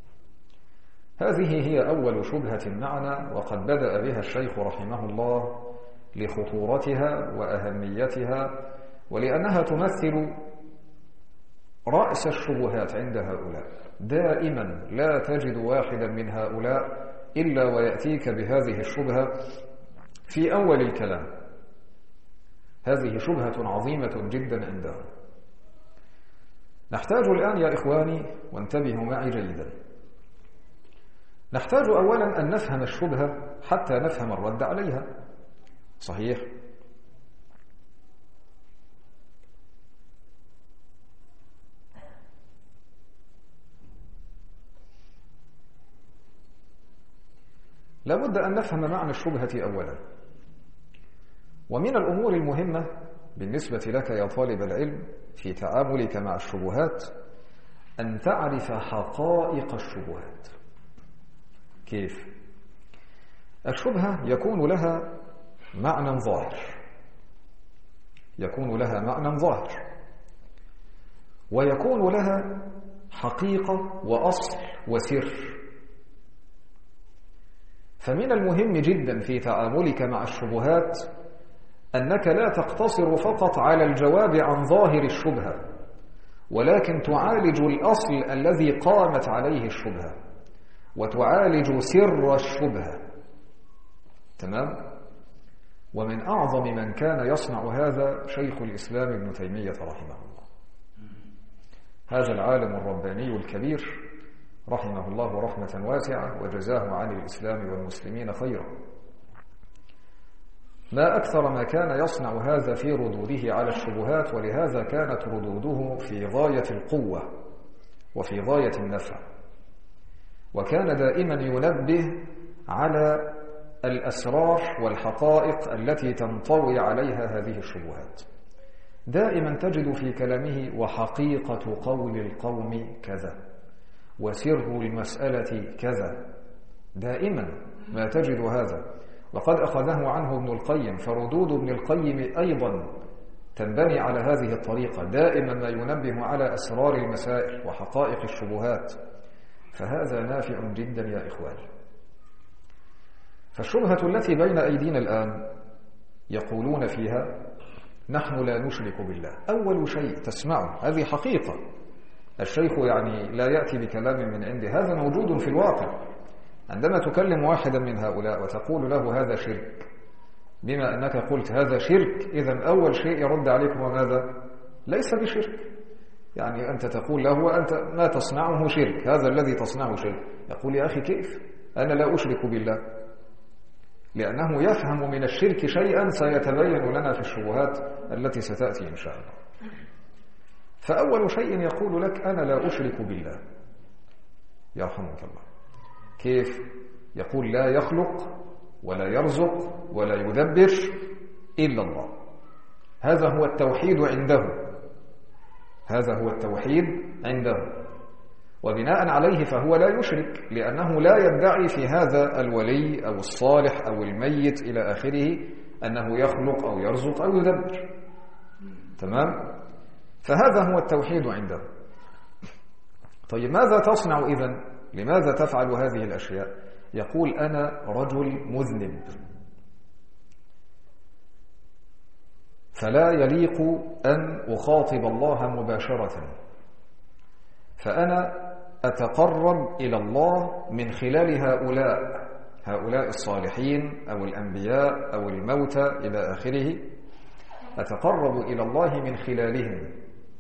هذه هي أول شبهة معنا، وقد بدأ بها الشيخ رحمه الله لخطورتها وأهميتها، ولأنها تمثل رأس الشبهات عند هؤلاء. دائما لا تجد واحدا من هؤلاء إلا ويأتيك بهذه الشبهة في أول الكلام. هذه شبهة عظيمة جدا عندهم. نحتاج الآن يا إخواني، وانتبهوا معي جيدا، نحتاج أولا أن نفهم الشبهة حتى نفهم الرد عليها. صحيح؟ لابد أن نفهم معنى الشبهة أولا. ومن الأمور المهمة بالنسبة لك يا طالب العلم في تعاملك مع الشبهات أن تعرف حقائق الشبهات. كيف؟ الشبهة يكون لها معنى ظاهر يكون لها معنى ظاهر ويكون لها حقيقة وأصل وسر. فمن المهم جدا في تعاملك مع الشبهات أنك لا تقتصر فقط على الجواب عن ظاهر الشبهة، ولكن تعالج الأصل الذي قامت عليه الشبهة وتعالج سر الشبهة. تمام؟ ومن أعظم من كان يصنع هذا شيخ الإسلام ابن تيمية رحمه الله، هذا العالم الرباني الكبير رحمه الله رحمة واسعة وجزاه عن الإسلام والمسلمين خيرا. ما أكثر ما كان يصنع هذا في ردوده على الشبهات، ولهذا كانت ردوده في غاية القوة وفي غاية النفع، وكان دائما ينبه على الأسرار والحقائق التي تنطوي عليها هذه الشبهات. دائما تجد في كلامه وحقيقة قول القوم كذا وسر المسألة كذا، دائما ما تجد هذا، وقد أخذه عنه ابن القيم. فردود ابن القيم أيضا تنبني على هذه الطريقة، دائما ما ينبه على أسرار المسائل وحقائق الشبهات، فهذا نافع جدا يا إخواني. فالشبهة التي بين أيدينا الآن يقولون فيها نحن لا نشرك بالله. أول شيء تسمعه هذه حقيقة، الشيخ يعني لا يأتي بكلام من عنده، هذا موجود في الواقع. عندما تكلم واحدا من هؤلاء وتقول له هذا شرك، بما أنك قلت هذا شرك، إذن أول شيء يرد عليك وماذا؟ ليس بشرك. يعني أنت تقول له أنت ما تصنعه شرك، هذا الذي تصنعه شرك. يقول يا أخي كيف؟ أنا لا أشرك بالله، لأنه يفهم من الشرك شيئا سيتبين لنا في الشبهات التي ستأتي إن شاء الله. فأول شيء يقول لك أنا لا أشرك بالله. يرحمك الله. كيف؟ يقول لا يخلق ولا يرزق ولا يدبر إلا الله. هذا هو التوحيد عنده هذا هو التوحيد عنده وبناء عليه فهو لا يشرك، لأنه لا يدعي في هذا الولي أو الصالح أو الميت إلى آخره أنه يخلق أو يرزق أو يدبر. تمام؟ فهذا هو التوحيد عنده. طيب ماذا تصنع إذن؟ لماذا تفعل هذه الأشياء؟ يقول أنا رجل مذنب، فلا يليق أن أخاطب الله مباشرة، فأنا أتقرب إلى الله من خلال هؤلاء هؤلاء الصالحين أو الأنبياء أو الموتى إلى آخره، أتقرب إلى الله من خلالهم.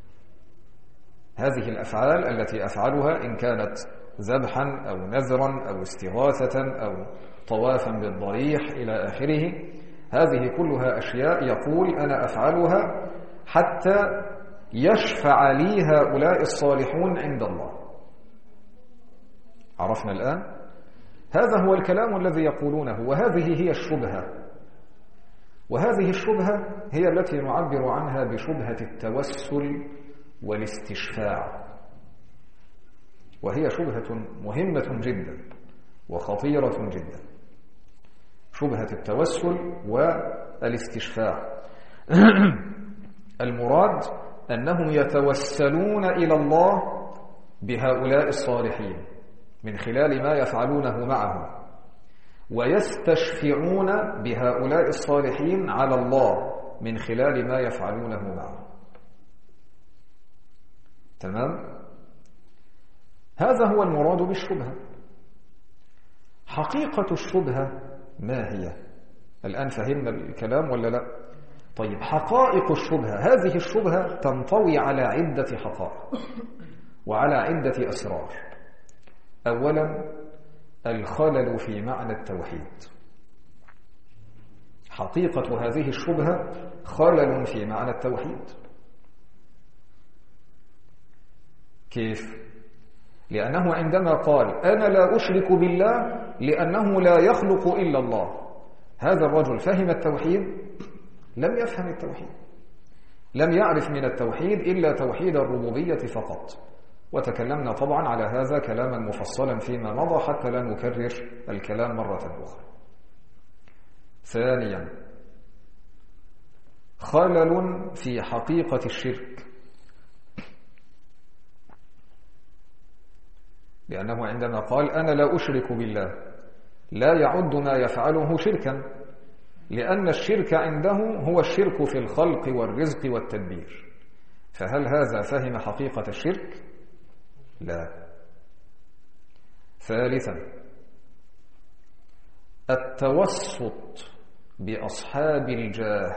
هذه الأفعال التي أفعلها إن كانت ذبحا أو نذرا أو استغاثة أو طوافا بالضريح إلى آخره، هذه كلها أشياء يقول أنا أفعلها حتى يشفع لي هؤلاء الصالحون عند الله. عرفنا الآن؟ هذا هو الكلام الذي يقولونه، وهذه هي الشبهة. وهذه الشبهة هي التي نعبر عنها بشبهة التوسل والاستشفاع، وهي شبهة مهمة جدا وخطيرة جدا، شبهة التوسل والاستشفاع. المراد أنهم يتوسلون إلى الله بهؤلاء الصالحين من خلال ما يفعلونه معهم، ويستشفعون بهؤلاء الصالحين على الله من خلال ما يفعلونه معهم. تمام؟ هذا هو المراد بالشبهة. حقيقة الشبهة ما هي؟ الآن فهمنا الكلام ولا لا؟ طيب حقائق الشبهة، هذه الشبهة تنطوي على عدة حقائق وعلى عدة أسرار. أولا الخلل في معنى التوحيد. حقيقة هذه الشبهة خلل في معنى التوحيد. كيف؟ لأنه عندما قال أنا لا أشرك بالله لأنه لا يخلق إلا الله، هذا الرجل فهم التوحيد؟ لم يفهم التوحيد، لم يعرف من التوحيد إلا توحيد الربوبية فقط، وتكلمنا طبعا على هذا كلاما مفصلا فيما مضى حتى لا نكرر الكلام مرة أخرى. ثانيا، خلل في حقيقة الشرك، لأنه عندما قال أنا لا أشرك بالله لا يعد ما يفعله شركا، لأن الشرك عنده هو الشرك في الخلق والرزق والتدبير. فهل هذا فهم حقيقة الشرك؟ لا. ثالثا، التوسط بأصحاب الجاه،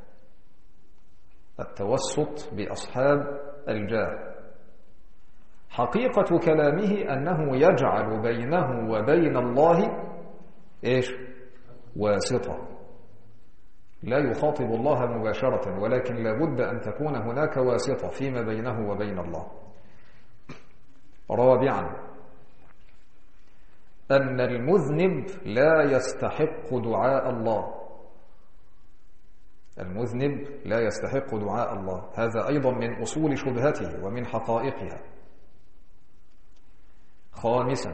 التوسط بأصحاب الجاه حقيقة كلامه أنه يجعل بينه وبين الله إيش؟ واسطة، لا يخاطب الله مباشرة، ولكن لابد أن تكون هناك واسطة فيما بينه وبين الله. رابعا، أن المذنب لا يستحق دعاء الله، المذنب لا يستحق دعاء الله، هذا أيضا من أصول شبهته ومن حقائقها. خامسا،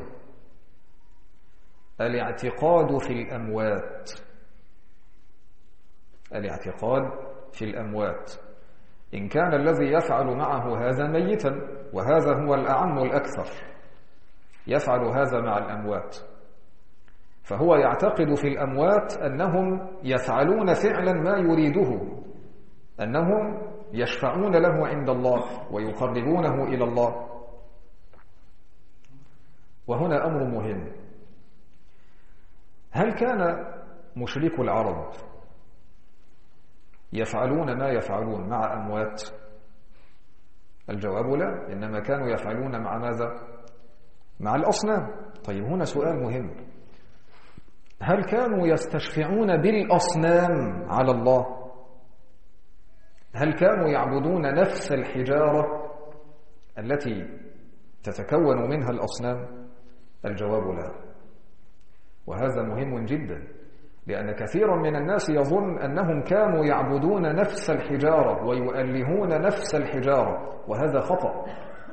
الاعتقاد في الأموات، الاعتقاد في الأموات، إن كان الذي يفعل معه هذا ميتا، وهذا هو الأعم الأكثر، يفعل هذا مع الأموات، فهو يعتقد في الأموات أنهم يفعلون فعلا ما يريده، أنهم يشفعون له عند الله ويقربونه إلى الله. وهنا أمر مهم، هل كان مشرك العرب يفعلون ما يفعلون مع أموات؟ الجواب لا، إنما كانوا يفعلون مع ماذا؟ مع الأصنام. طيب هنا سؤال مهم، هل كانوا يستشفعون بالأصنام على الله؟ هل كانوا يعبدون نفس الحجارة التي تتكون منها الأصنام؟ الجواب لا. وهذا مهم جدا، لأن كثيرا من الناس يظن أنهم كانوا يعبدون نفس الحجارة ويؤلهون نفس الحجارة، وهذا خطأ.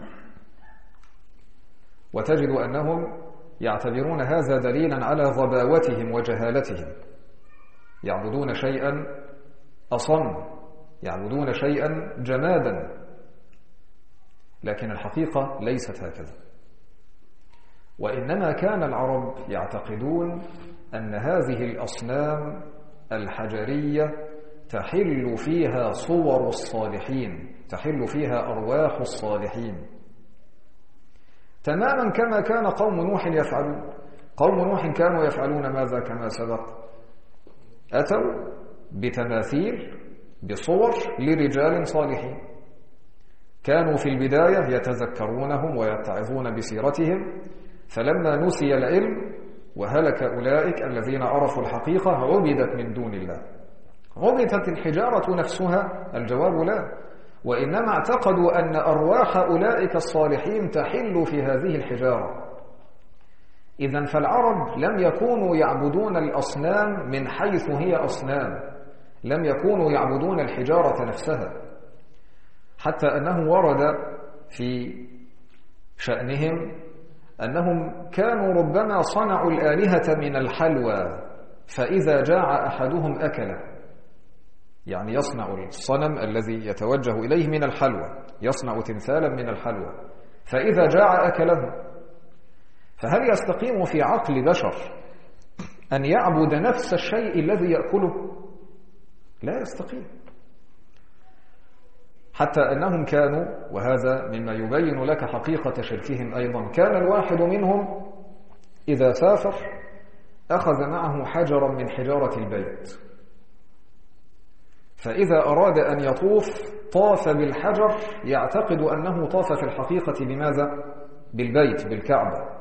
وتجد أنهم يعتبرون هذا دليلا على غباوتهم وجهالتهم، يعبدون شيئا أصم، يعبدون شيئا جمادا، لكن الحقيقة ليست هكذا. وإنما كان العرب يعتقدون أن هذه الأصنام الحجرية تحل فيها صور الصالحين، تحل فيها أرواح الصالحين، تماما كما كان قوم نوح يفعلون. قوم نوح كانوا يفعلون ماذا كما سبق؟ أتوا بتماثيل بصور لرجال صالحين، كانوا في البداية يتذكرونهم ويتعظون بسيرتهم، فلما نسي العلم وهلك أولئك الذين عرفوا الحقيقة عبدت من دون الله. عبدت الحجارة نفسها؟ الجواب لا، وإنما اعتقدوا أن أرواح أولئك الصالحين تحل في هذه الحجارة. إذن فالعرب لم يكونوا يعبدون الأصنام من حيث هي أصنام، لم يكونوا يعبدون الحجارة نفسها، حتى أنه ورد في شأنهم أنهم كانوا ربما صنعوا الآلهة من الحلوى، فإذا جاع أحدهم أكله، يعني يصنع الصنم الذي يتوجه إليه من الحلوى، يصنع تمثالا من الحلوى، فإذا جاع أكله. فهل يستقيم في عقل بشر أن يعبد نفس الشيء الذي يأكله؟ لا يستقيم. حتى أنهم كانوا، وهذا مما يبين لك حقيقة شركهم أيضا، كان الواحد منهم إذا سافر أخذ معه حجرا من حجارة البيت، فإذا أراد أن يطوف طاف بالحجر يعتقد أنه طاف في الحقيقة بماذا؟ بالبيت، بالكعبة.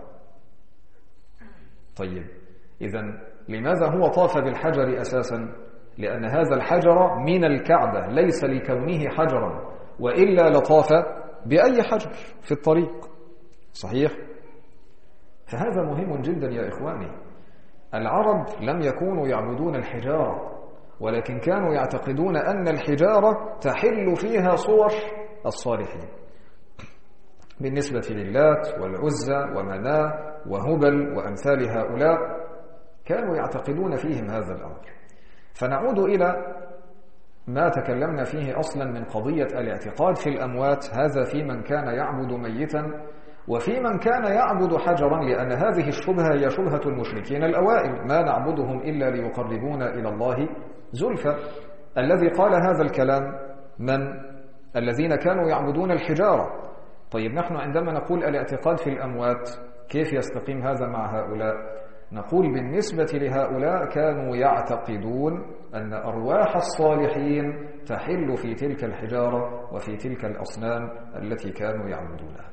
طيب إذن لماذا هو طاف بالحجر أساسا؟ لأن هذا الحجر من الكعبة، ليس لكونه حجرا، وإلا لطاف بأي حجر في الطريق، صحيح؟ فهذا مهم جدا يا إخواني. العرب لم يكونوا يعبدون الحجارة، ولكن كانوا يعتقدون أن الحجارة تحل فيها صور الصالحين. بالنسبة للات والعزى ومناة وهبل وأمثال هؤلاء كانوا يعتقدون فيهم هذا الأمر. فنعود إلى ما تكلمنا فيه أصلا من قضية الاعتقاد في الأموات، هذا في من كان يعبد ميتا وفي من كان يعبد حجرا، لأن هذه الشبهة هي شبهة المشركين الأوائل، ما نعبدهم إلا ليقربونا إلى الله زلفى. الذي قال هذا الكلام من؟ الذين كانوا يعبدون الحجارة. طيب نحن عندما نقول الاعتقاد في الأموات كيف يستقيم هذا مع هؤلاء؟ نقول بالنسبة لهؤلاء كانوا يعتقدون أن أرواح الصالحين تحل في تلك الحجارة وفي تلك الأصنام التي كانوا يعبدونها.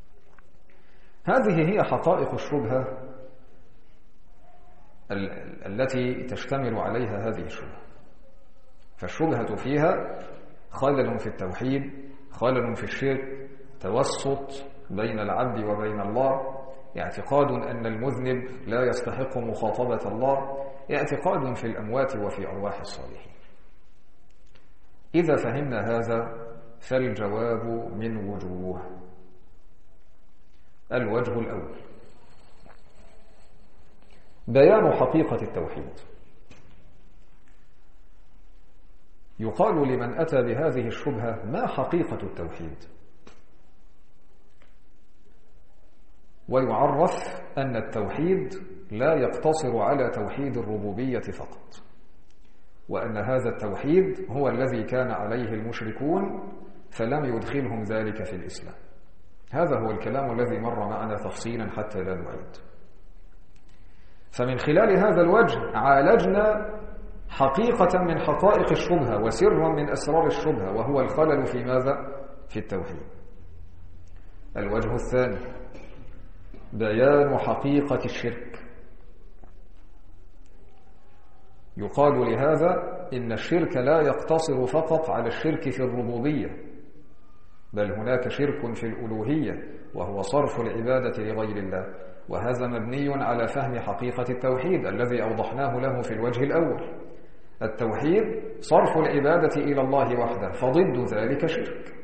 هذه هي حقائق الشبهة التي تشتمل عليها هذه الشبهة. فالشبهة فيها خلل في التوحيد، خلل في الشرك، توسط بين العبد وبين الله، اعتقاد أن المذنب لا يستحق مخاطبة الله، اعتقاد في الأموات وفي أرواح الصالحين. إذا فهمنا هذا فالجواب من وجوه. الوجه الأول بيان حقيقة التوحيد. يقال لمن أتى بهذه الشبهة: ما حقيقة التوحيد؟ ويعرف أن التوحيد لا يقتصر على توحيد الربوبية فقط، وأن هذا التوحيد هو الذي كان عليه المشركون فلم يدخلهم ذلك في الإسلام. هذا هو الكلام الذي مر معنا تفصيلا حتى لا نعيد. فمن خلال هذا الوجه عالجنا حقيقة من حقائق الشبهة وسرا من أسرار الشبهة، وهو الخلل في ماذا؟ في التوحيد. الوجه الثاني بيان حقيقة الشرك. يقال لهذا إن الشرك لا يقتصر فقط على الشرك في الربوبية، بل هناك شرك في الألوهية وهو صرف العبادة لغير الله، وهذا مبني على فهم حقيقة التوحيد الذي أوضحناه له في الوجه الأول. التوحيد صرف العبادة إلى الله وحده، فضد ذلك شرك.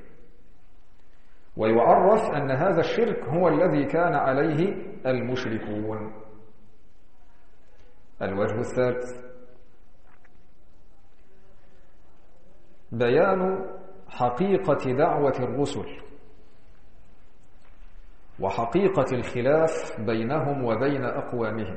ويعرف أن هذا الشرك هو الذي كان عليه المشركون. الوجه الثالث بيان حقيقة دعوة الرسل وحقيقة الخلاف بينهم وبين أقوامهم،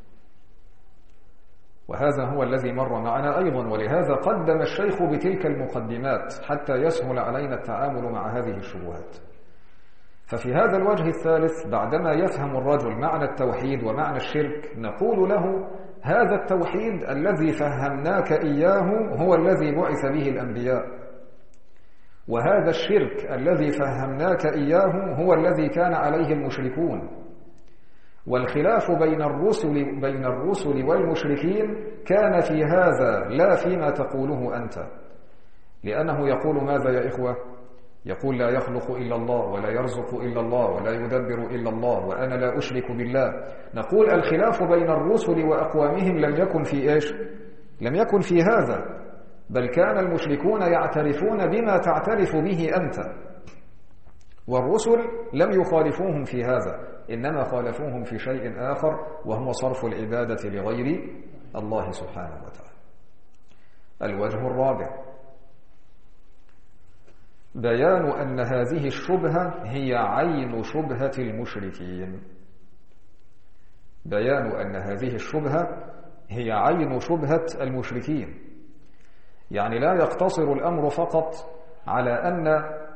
وهذا هو الذي مر معنا أيضا، ولهذا قدم الشيخ بتلك المقدمات حتى يسهل علينا التعامل مع هذه الشبهات. ففي هذا الوجه الثالث بعدما يفهم الرجل معنى التوحيد ومعنى الشرك، نقول له: هذا التوحيد الذي فهمناك إياه هو الذي بعث به الأنبياء، وهذا الشرك الذي فهمناك إياه هو الذي كان عليه المشركون، والخلاف بين الرسل بين الرسل والمشركين كان في هذا لا فيما تقوله أنت، لأنه يقول ماذا يا إخوة؟ يقول: لا يخلق إلا الله، ولا يرزق إلا الله، ولا يدبر إلا الله، وأنا لا أشرك بالله. نقول الخلاف بين الرسل وأقوامهم لم يكن في إيش؟ لم يكن في هذا، بل كان المشركون يعترفون بما تعترف به أنت، والرسل لم يخالفوهم في هذا، إنما خالفوهم في شيء آخر، وهو صرف العبادة لغير الله سبحانه وتعالى. الوجه الرابع بيان أن هذه الشبهة هي عين شبهة المشركين. بيان أن هذه الشبهة هي عين شبهة المشركين، يعني لا يقتصر الأمر فقط على أن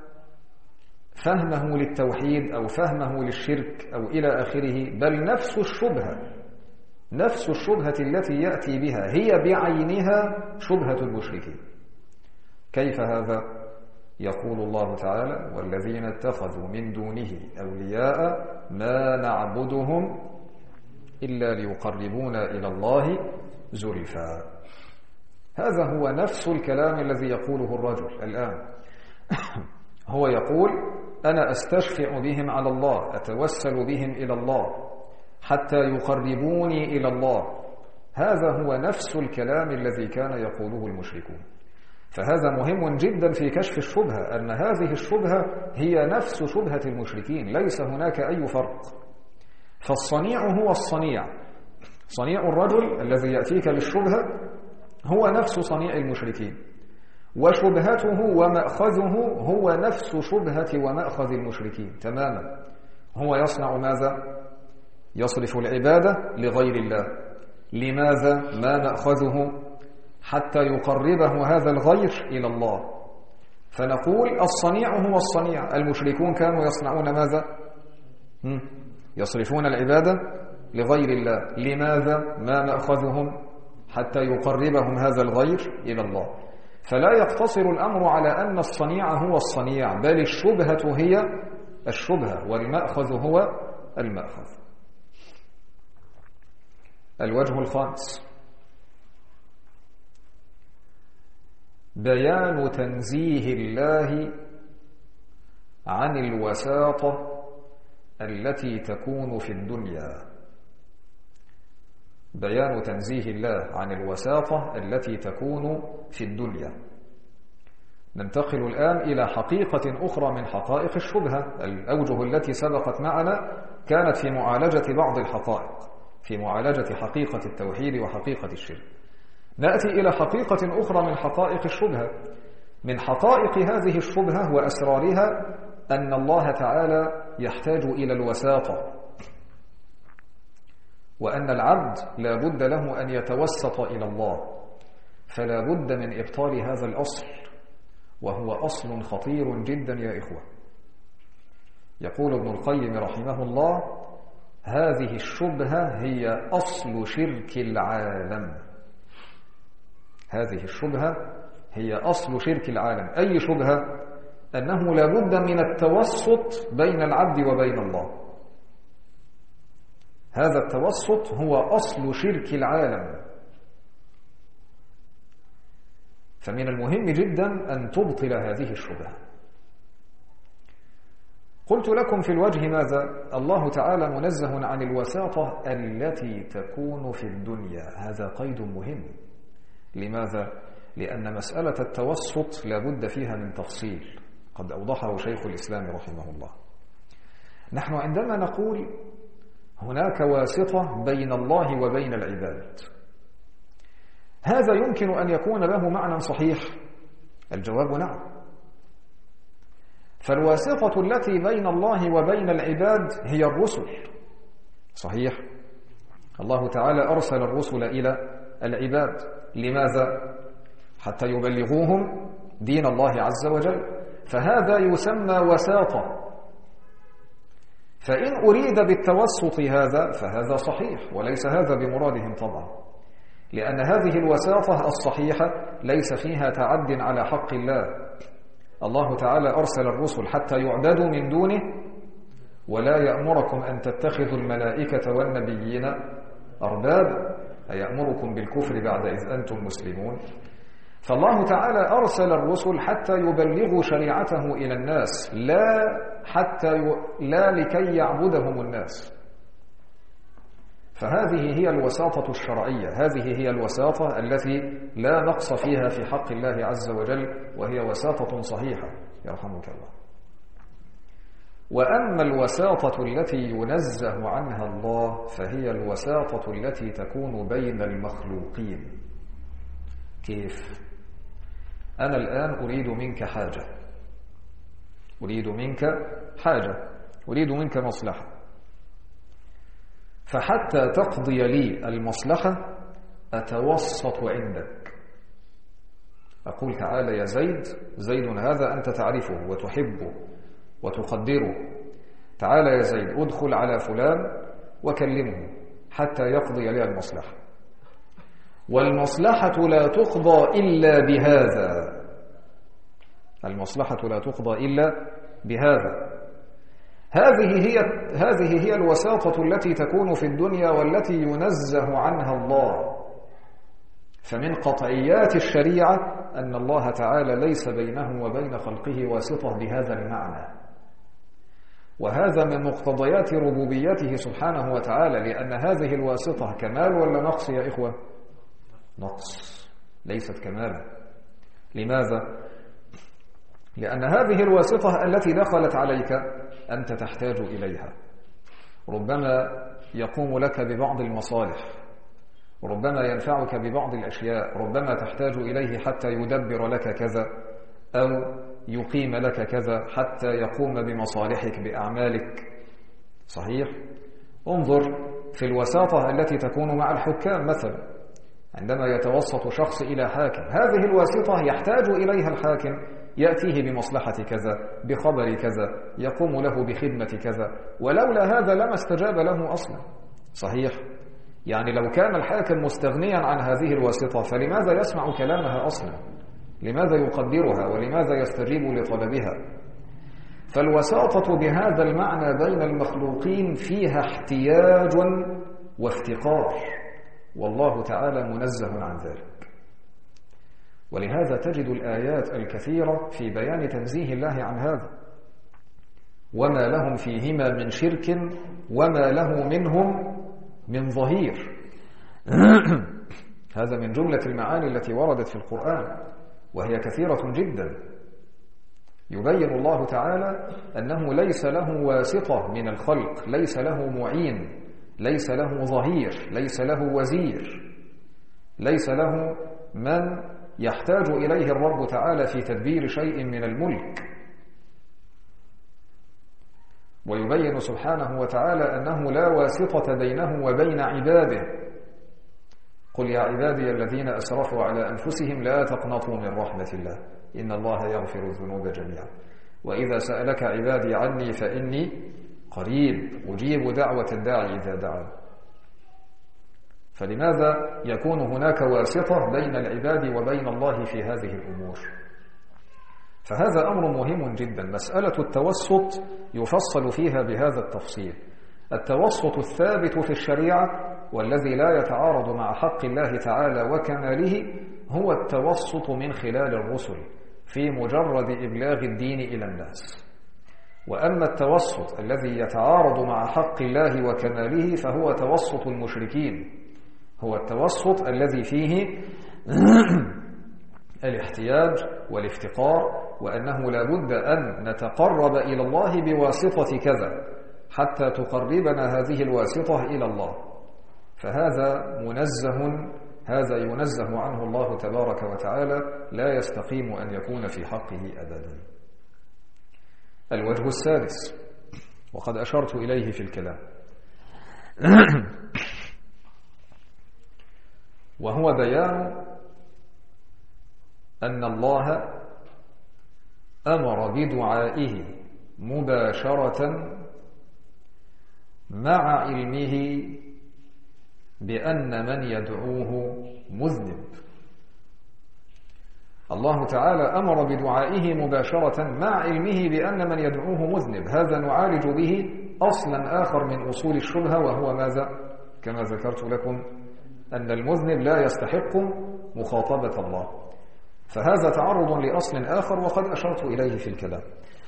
فهمه للتوحيد أو فهمه للشرك أو إلى آخره، بل نفس الشبهة نفس الشبهة التي يأتي بها هي بعينها شبهة المشركين. كيف هذا؟ يقول الله تعالى: والذين اتخذوا من دونه أولياء ما نعبدهم إلا ليقربونا إلى الله زلفى. هذا هو نفس الكلام الذي يقوله الرجل الآن. هو يقول: أنا أستشفع بهم على الله، أتوسل بهم إلى الله حتى يقربوني إلى الله. هذا هو نفس الكلام الذي كان يقوله المشركون. فهذا مهم جدا في كشف الشبهة، أن هذه الشبهة هي نفس شبهة المشركين، ليس هناك أي فرق. فالصنيع هو الصنيع، صنيع الرجل الذي يأتيك بالشبهة هو نفس صنيع المشركين، وشبهته ومأخذه هو نفس شبهة ومأخذ المشركين تماما. هو يصنع ماذا؟ يصرف العبادة لغير الله. لماذا؟ ما مأخذه؟ حتى يقربه هذا الغير إلى الله. فنقول الصنيع هو الصنيع. المشركون كانوا يصنعون ماذا؟ يصرفون العبادة لغير الله. لماذا؟ ما مأخذهم؟ حتى يقربهم هذا الغير إلى الله. فلا يقتصر الأمر على أن الصنيع هو الصنيع، بل الشبهة هي الشبهة والمأخذ هو المأخذ. الوجه الخامس بيان تنزيه الله عن الوساطة التي تكون في الدنيا. بيان تنزيه الله عن الوساطة التي تكون في الدنيا. ننتقل الآن إلى حقيقة أخرى من حقائق الشبهة. الأوجه التي سبقت معنا كانت في معالجة بعض الحقائق، في معالجة حقيقة التوحيد وحقيقة الشرك. نأتي إلى حقيقة أخرى من حقائق الشبهة. من حقائق هذه الشبهة وأسرارها أن الله تعالى يحتاج إلى الوساطة، وأن العبد لا بد له أن يتوسط إلى الله، فلا بد من إبطال هذا الأصل، وهو أصل خطير جدا يا إخوة. يقول ابن القيم رحمه الله: هذه الشبهة هي أصل شرك العالم. هذه الشبهة هي أصل شرك العالم. أي شبهة؟ أنه لا بد من التوسط بين العبد وبين الله. هذا التوسط هو أصل شرك العالم. فمن المهم جدا أن تبطل هذه الشبهة. قلت لكم في الوجه ماذا؟ الله تعالى منزه عن الوساطة التي تكون في الدنيا. هذا قيد مهم. لماذا؟ لأن مسألة التوسط لا بد فيها من تفصيل، قد أوضحه شيخ الإسلام رحمه الله. نحن عندما نقول هناك واسطة بين الله وبين العباد، هذا يمكن أن يكون له معنى صحيح؟ الجواب نعم. فالواسطة التي بين الله وبين العباد هي الرسل، صحيح؟ الله تعالى أرسل الرسل إلى العباد. لماذا؟ حتى يبلغوهم دين الله عز وجل، فهذا يسمى وساطة. فإن أريد بالتوسط هذا فهذا صحيح، وليس هذا بمرادهم طبعا، لأن هذه الوساطة الصحيحة ليس فيها تعد على حق الله. الله تعالى أرسل الرسل حتى يعبدوا من دونه، ولا يأمركم أن تتخذوا الملائكة والنبيين أربابا، أيأمركم بالكفر بعد إذ أنتم مسلمون. فالله تعالى أرسل الرسل حتى يبلغوا شريعته إلى الناس، لا حتى ي... لا لكي يعبدهم الناس. فهذه هي الوساطة الشرعية، هذه هي الوساطة التي لا نقص فيها في حق الله عز وجل، وهي وساطة صحيحة يرحمك الله. وأما الوساطة التي ينزه عنها الله فهي الوساطة التي تكون بين المخلوقين. كيف؟ أنا الآن أريد منك حاجة، أريد منك حاجة، أريد منك مصلحة، فحتى تقضي لي المصلحة أتوسط عندك. أقول: تعالى يا زيد، زيد هذا أنت تعرفه وتحبه وتقدره، تعالى يا زيد ادخل على فلان وكلمه حتى يقضي لي المصلحة. والمصلحة لا تقضى إلا بهذا، المصلحة لا تقضى إلا بهذا. هذه هي هذه هي الوساطة التي تكون في الدنيا والتي ينزه عنها الله. فمن قطعيات الشريعة أن الله تعالى ليس بينه وبين خلقه واسطة بهذا المعنى، وهذا من مقتضيات ربوبيته سبحانه وتعالى، لأن هذه الواسطة كمال ولا نقص يا إخوة؟ نقص، ليست كمالا. لماذا؟ لأن هذه الواسطة التي دخلت عليك أنت تحتاج إليها، ربما يقوم لك ببعض المصالح، ربما ينفعك ببعض الأشياء، ربما تحتاج إليه حتى يدبر لك كذا أو يقيم لك كذا، حتى يقوم بمصالحك بأعمالك. صحيح؟ انظر في الوساطة التي تكون مع الحكام مثلا، عندما يتوسط شخص إلى حاكم، هذه الواسطة يحتاج إليها الحاكم، يأتيه بمصلحة كذا، بخبر كذا، يقوم له بخدمة كذا، ولولا هذا لما استجاب له أصلا. صحيح؟ يعني لو كان الحاكم مستغنيا عن هذه الواسطة فلماذا يسمع كلامها أصلا؟ لماذا يقدرها ولماذا يستجيب لطلبها؟ فالوساطة بهذا المعنى بين المخلوقين فيها احتياج وافتقار، والله تعالى منزه عن ذلك. ولهذا تجد الآيات الكثيرة في بيان تنزيه الله عن هذا، وما لهم فيهما من شرك وما له منهم من ظهير. هذا من جملة المعاني التي وردت في القرآن، وهي كثيرة جدا. يبين الله تعالى أنه ليس له واسطة من الخلق، ليس له معين، ليس له ظهير، ليس له وزير، ليس له من يحتاج إليه الرب تعالى في تدبير شيء من الملك. ويبين سبحانه وتعالى أنه لا واسطة بينه وبين عباده. قل يا عبادي الذين أسرفوا على أنفسهم لا تقنطوا من رحمة الله إن الله يغفر الذنوب جميعا وإذا سألك عبادي عني فإني قريب أجيب دعوة الداعي إذا دعا. فلماذا يكون هناك واسطة بين العباد وبين الله في هذه الأمور؟ فهذا أمر مهم جدا. مسألة التوسط يفصل فيها بهذا التفصيل. التوسط الثابت في الشريعة والذي لا يتعارض مع حق الله تعالى وكماله هو التوسط من خلال الرسل في مجرد إبلاغ الدين إلى الناس. وأما التوسط الذي يتعارض مع حق الله وكماله فهو توسط المشركين، هو التوسط الذي فيه الاحتياج والافتقار، وأنه لا بد أن نتقرب إلى الله بواسطة كذا حتى تقربنا هذه الواسطة إلى الله. فهذا منزه، هذا ينزه عنه الله تبارك وتعالى، لا يستقيم أن يكون في حقه أبدا. الوجه السادس وقد أشرت إليه في الكلام وهو بيان أن الله أمر بدعائه مباشرة مع علمه بأن من يدعوه مذنب. الله تعالى أمر بدعائه مباشرة مع علمه بأن من يدعوه مذنب. هذا نعالج به أصلا آخر من أصول الشبهة، وهو ماذا؟ كما ذكرت لكم أن المذنب لا يستحق مخاطبة الله. فهذا تعرض لأصل آخر وقد أشرت إليه في الكلام.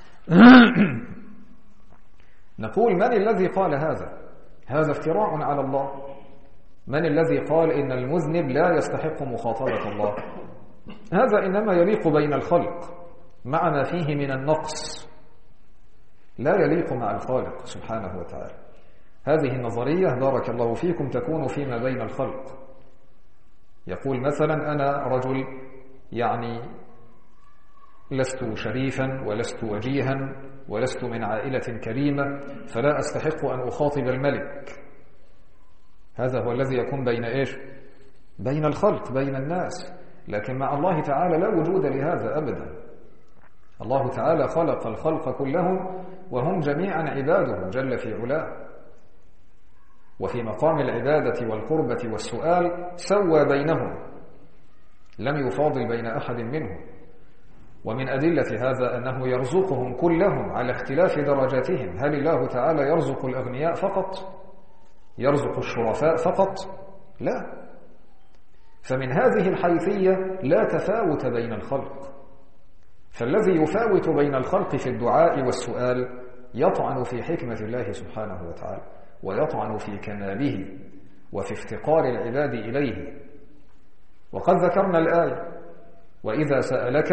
نقول من الذي قال هذا؟ هذا افتراء على الله. من الذي قال إن المذنب لا يستحق مخاطبة الله؟ هذا إنما يليق بين الخلق مع ما فيه من النقص، لا يليق مع الخالق سبحانه وتعالى. هذه النظرية بارك الله فيكم تكون فيما بين الخلق. يقول مثلا أنا رجل يعني لست شريفا ولست وجيها ولست من عائلة كريمة فلا أستحق أن أخاطب الملك. هذا هو الذي يكون بين إيش؟ بين الخلق، بين الناس. لكن مع الله تعالى لا وجود لهذا أبدا. الله تعالى خلق الخلق كلهم وهم جميعا عباده جل في علاه، وفي مقام العبادة والقربة والسؤال سوى بينهم، لم يفاضل بين أحد منهم. ومن أدلة هذا أنه يرزقهم كلهم على اختلاف درجاتهم. هل الله تعالى يرزق الأغنياء فقط؟ يرزق الشرفاء فقط؟ لا. فمن هذه الحيثية لا تفاوت بين الخلق. فالذي يفاوت بين الخلق في الدعاء والسؤال يطعن في حكمة الله سبحانه وتعالى، ويطعن في كماله وفي افتقار العباد إليه. وقد ذكرنا الآية وإذا سألك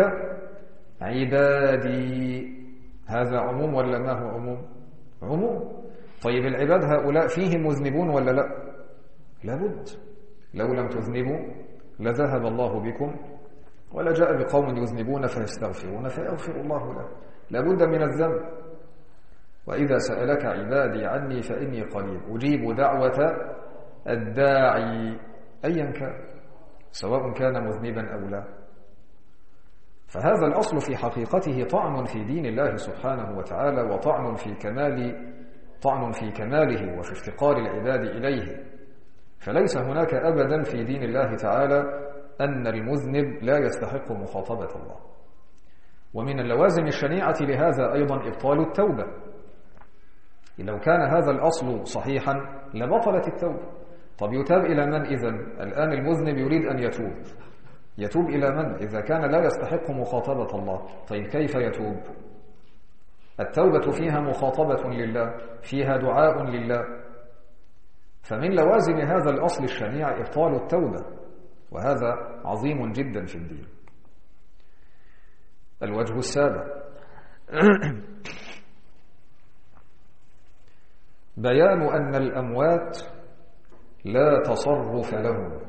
عبادي، هذا عموم ولا ما هو عموم؟ عموم. طيب العباد هؤلاء فيهم مذنبون ولا لا؟ لابد، لو لم تذنبوا لذهب الله بكم ولجاء بقوم يذنبون فيستغفرون فيغفر الله لهم. لابد من الذنب. وإذا سألك عبادي عني فإني قريب أجيب دعوة الداعي أيا كان، سواء كان مذنبا أو لا. فهذا الأصل في حقيقته طعن في دين الله سبحانه وتعالى، وطعن في كمال طعن في كماله وفي افتقار العباد إليه. فليس هناك أبدا في دين الله تعالى أن المذنب لا يستحق مخاطبة الله. ومن اللوازم الشنيعة لهذا أيضا إبطال التوبة. لو كان هذا الأصل صحيحا لبطلت التوبة. طب يتاب إلى من إذن؟ الآن المذنب يريد أن يتوب، يتوب إلى من؟ إذا كان لا يستحق مخاطبة الله، طيب كيف يتوب؟ التوبة فيها مخاطبة لله، فيها دعاء لله. فمن لوازم هذا الأصل الشنيع إبطال التوبة، وهذا عظيم جدا في الدين. الوجه السابع بيان أن الأموات لا تصرف لهم،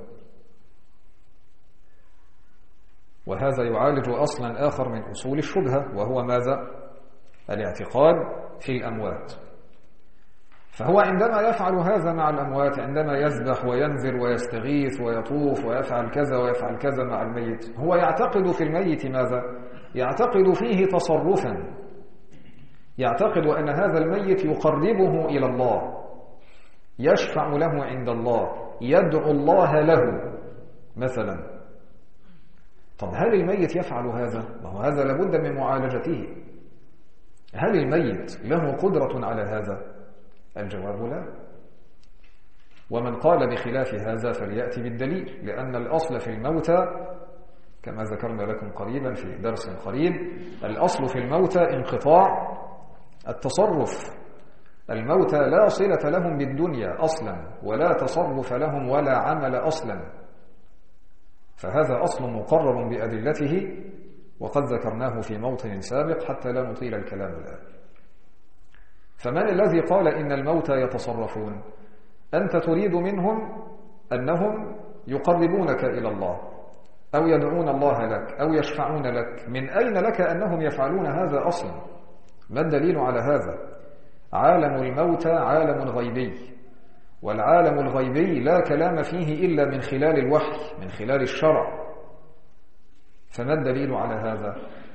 وهذا يعالج أصلا آخر من أصول الشبهة، وهو ماذا؟ الاعتقاد في الأموات. فهو عندما يفعل هذا مع الأموات، عندما يذبح وينذر ويستغيث ويطوف ويفعل كذا ويفعل كذا مع الميت، هو يعتقد في الميت ماذا؟ يعتقد فيه تصرفا، يعتقد أن هذا الميت يقربه إلى الله، يشفع له عند الله، يدعو الله له مثلا. طب هل الميت يفعل هذا؟ ما هو هذا لابد من معالجته. هل الميت له قدرة على هذا؟ الجواب لا. ومن قال بخلاف هذا فليأتي بالدليل، لأن الأصل في الموتى كما ذكرنا لكم قريبا في درس قريب، الأصل في الموتى انقطاع التصرف. الموتى لا صلة لهم بالدنيا أصلا، ولا تصرف لهم ولا عمل أصلا. فهذا أصل مقرر بأدلته، وقد ذكرناه في موطن سابق حتى لا نطيل الكلام الآن. فمن الذي قال إن الموتى يتصرفون؟ أنت تريد منهم أنهم يقربونك إلى الله، أو يدعون الله لك، أو يشفعون لك. من أين لك أنهم يفعلون هذا أصلا؟ ما الدليل على هذا؟ عالم الموتى عالم غيبي، والعالم الغيبي لا كلام فيه إلا من خلال الوحي، من خلال الشرع. فما الدليل على هذا؟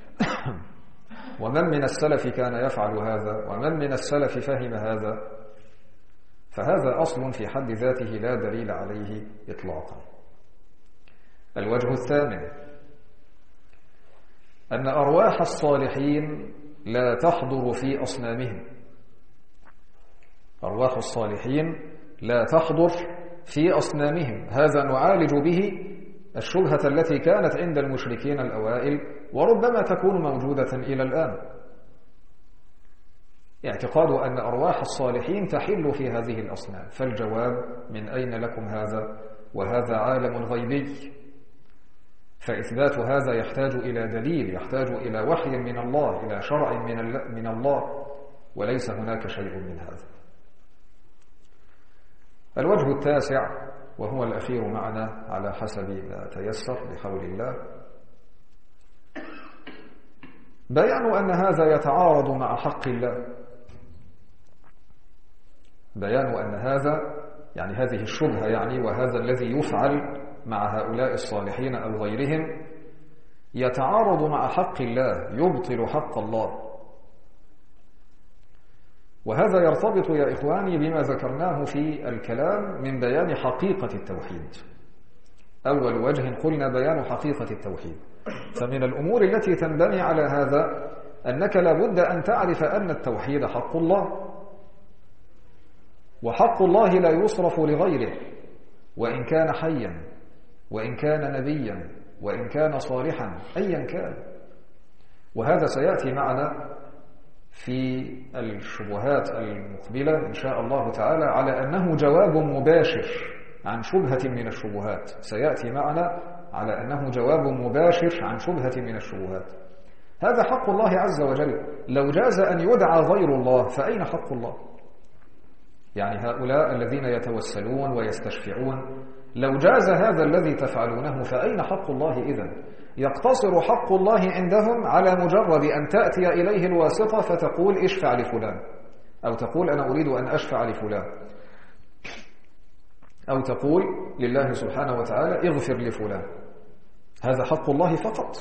ومن من السلف كان يفعل هذا؟ ومن من السلف فهم هذا؟ فهذا أصل في حد ذاته لا دليل عليه إطلاقا. الوجه الثامن أن أرواح الصالحين لا تحضر في أصنامهم. أرواح الصالحين لا تحضر في أصنامهم. هذا نعالج به الشبهة التي كانت عند المشركين الأوائل، وربما تكون موجودة إلى الآن. اعتقاد أن أرواح الصالحين تحل في هذه الأصنام. فالجواب: من أين لكم هذا؟ وهذا عالم غيبي. فإثبات هذا يحتاج إلى دليل، يحتاج إلى وحي من الله، إلى شرع من الله، وليس هناك شيء من هذا. الوجه التاسع وهو الأخير معنا على حسب ما تيسر بحول الله، بيان أن هذا يتعارض مع حق الله. بيان أن هذا يعني هذه الشبهة يعني وهذا الذي يفعل مع هؤلاء الصالحين أو غيرهم يتعارض مع حق الله، يبطل حق الله. وهذا يرتبط يا إخواني بما ذكرناه في الكلام من بيان حقيقة التوحيد. أول وجه قلنا بيان حقيقة التوحيد. فمن الأمور التي تنبني على هذا أنك لابد أن تعرف أن التوحيد حق الله، وحق الله لا يصرف لغيره، وإن كان حيا، وإن كان نبيا، وإن كان صالحا، أيا كان. وهذا سيأتي معنا في الشبهات المقبلة إن شاء الله تعالى على أنه جواب مباشر عن شبهة من الشبهات. سيأتي معنا على أنه جواب مباشر عن شبهة من الشبهات. هذا حق الله عز وجل. لو جاز أن يدعى غير الله فأين حق الله؟ يعني هؤلاء الذين يتوسلون ويستشفعون، لو جاز هذا الذي تفعلونه فأين حق الله إذن؟ يقتصر حق الله عندهم على مجرد أن تأتي إليه الواسطة فتقول اشفع لفلان، أو تقول أنا أريد أن أشفع لفلان، أو تقول لله سبحانه وتعالى اغفر لفلان. هذا حق الله فقط.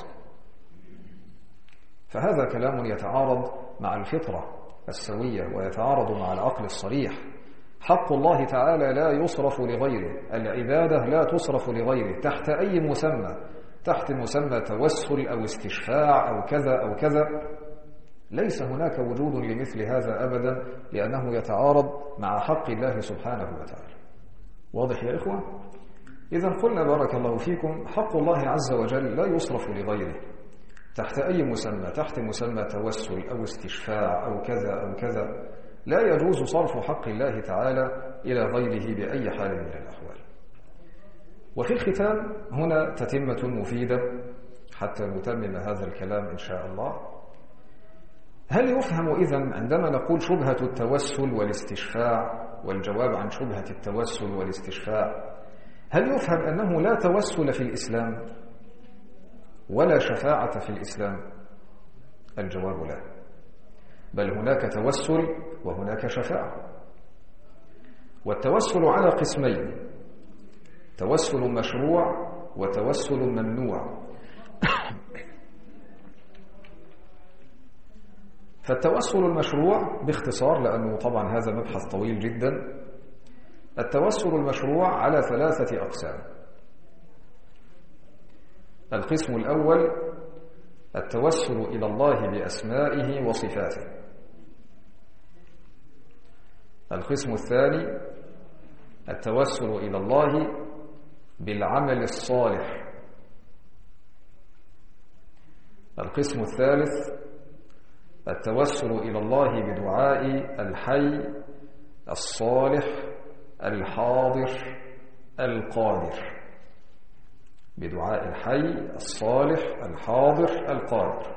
فهذا كلام يتعارض مع الفطرة السوية ويتعارض مع العقل الصريح. حق الله تعالى لا يصرف لغيره، العبادة لا تصرف لغيره تحت أي مسمى، تحت مسمى توسل أو استشفاع أو كذا أو كذا. ليس هناك وجود لمثل هذا أبدا، لأنه يتعارض مع حق الله سبحانه وتعالى. واضح يا إخوة؟ إذا قلنا بارك الله فيكم حق الله عز وجل لا يصرف لغيره تحت أي مسمى، تحت مسمى توسل أو استشفاع أو كذا أو كذا. لا يجوز صرف حق الله تعالى إلى غيره بأي حال من الأحوال. وفي الختام هنا تتمة مفيدة حتى نتمم هذا الكلام إن شاء الله. هل يفهم إذن عندما نقول شبهة التوسل والاستشفاع والجواب عن شبهة التوسل والاستشفاع، هل يفهم أنه لا توسل في الإسلام ولا شفاعة في الإسلام؟ الجواب لا، بل هناك توسل وهناك شفاعة. والتوسل على قسمين: توسل مشروع وتوسل ممنوع. فالتوسل المشروع باختصار، لأنه طبعا هذا مبحث طويل جدا، التوسل المشروع على ثلاثة أقسام. القسم الأول التوسل إلى الله بأسمائه وصفاته. القسم الثاني التوسل إلى الله بالعمل الصالح. القسم الثالث التوسل إلى الله بدعاء الحي الصالح الحاضر القادر، بدعاء الحي الصالح الحاضر القادر.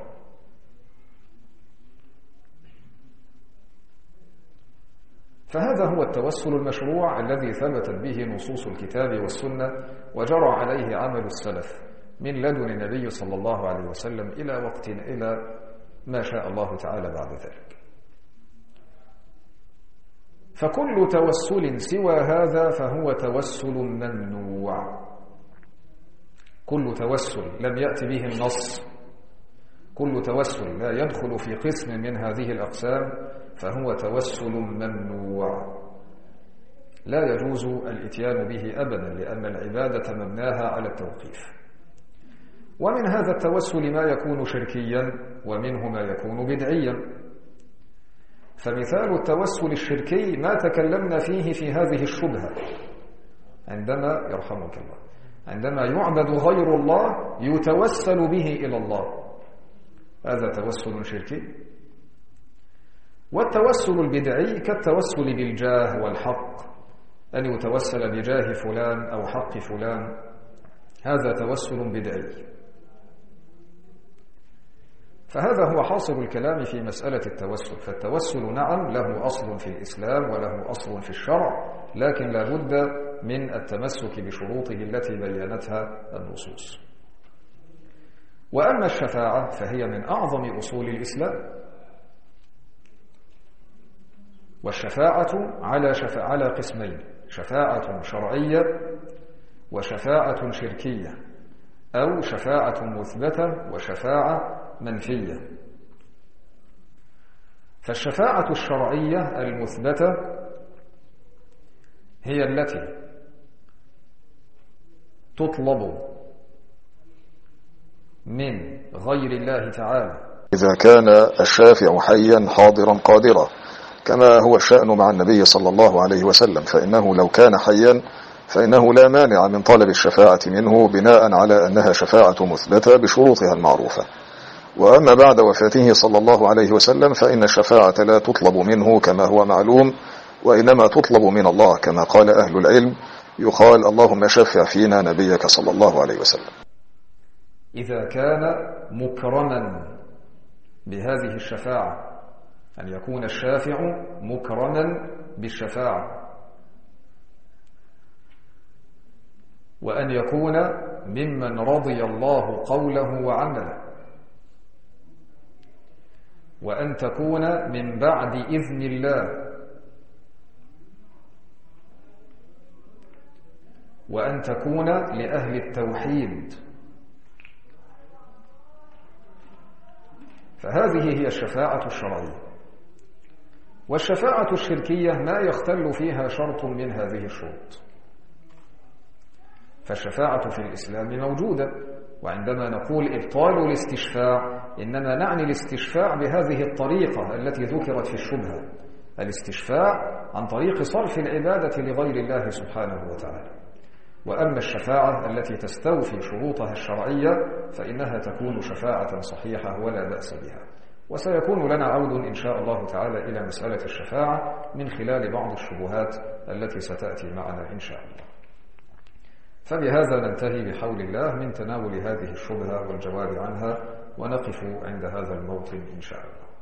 فهذا هو التوسل المشروع الذي ثبتت به نصوص الكتاب والسنة وجرى عليه عمل السلف من لدن النبي صلى الله عليه وسلم إلى وقت إلى ما شاء الله تعالى بعد ذلك. فكل توسل سوى هذا فهو توسل ممنوع. كل توسل لم يأتي به النص، كل توسل لا يدخل في قسم من هذه الأقسام فهو توسل ممنوع، لا يجوز الاتيان به أبدا، لأن العبادة مبناها على التوقيف. ومن هذا التوسل ما يكون شركيا ومنه ما يكون بدعيا. فمثال التوسل الشركي ما تكلمنا فيه في هذه الشبهة، عندما يرحمك الله عندما يعبد غير الله يتوسل به إلى الله، هذا توسل شركي. والتوسل البدعي كالتوسل بالجاه والحق، أن يتوسل بجاه فلان أو حق فلان، هذا توسل بدعي. فهذا هو حاصل الكلام في مسألة التوسل. فالتوسل نعم له أصل في الإسلام وله أصل في الشرع، لكن لا بد من التمسك بشروطه التي بينتها النصوص. وأما الشفاعة فهي من أعظم أصول الإسلام. والشفاعة على شفاعة على قسمين: شفاعة شرعية وشفاعة شركية، أو شفاعة مثبتة وشفاعة منفية. فالشفاعة الشرعية المثبتة هي التي تطلب من غير الله تعالى إذا كان الشافع حيا حاضرا قادرا، كما هو الشأن مع النبي صلى الله عليه وسلم، فإنه لو كان حيا فإنه لا مانع من طلب الشفاعة منه بناء على أنها شفاعة مثبتة بشروطها المعروفة. وأما بعد وفاته صلى الله عليه وسلم فإن الشفاعة لا تطلب منه كما هو معلوم، وإنما تطلب من الله، كما قال أهل العلم: يقال اللهم شفع فينا نبيك صلى الله عليه وسلم. إذا كان مكرما بهذه الشفاعة، أن يكون الشافع مكرما بالشفاعة، وأن يكون ممن رضي الله قوله وعمله، وأن تكون من بعد إذن الله، وأن تكون لأهل التوحيد. فهذه هي الشفاعة الشرعية. والشفاعة الشركية ما يختل فيها شرط من هذه الشروط. فالشفاعة في الإسلام موجودة، وعندما نقول إبطال الاستشفاع إنما نعني الاستشفاع بهذه الطريقة التي ذكرت في الشبهة، الاستشفاع عن طريق صرف العبادة لغير الله سبحانه وتعالى. وأما الشفاعة التي تستوفي شروطها الشرعية فإنها تكون شفاعة صحيحة ولا بأس بها. وسيكون لنا عود إن شاء الله تعالى إلى مسألة الشفاعة من خلال بعض الشبهات التي ستأتي معنا إن شاء الله. فبهذا ننتهي بحول الله من تناول هذه الشبهة والجواب عنها، ونقف عند هذا الموطن إن شاء الله.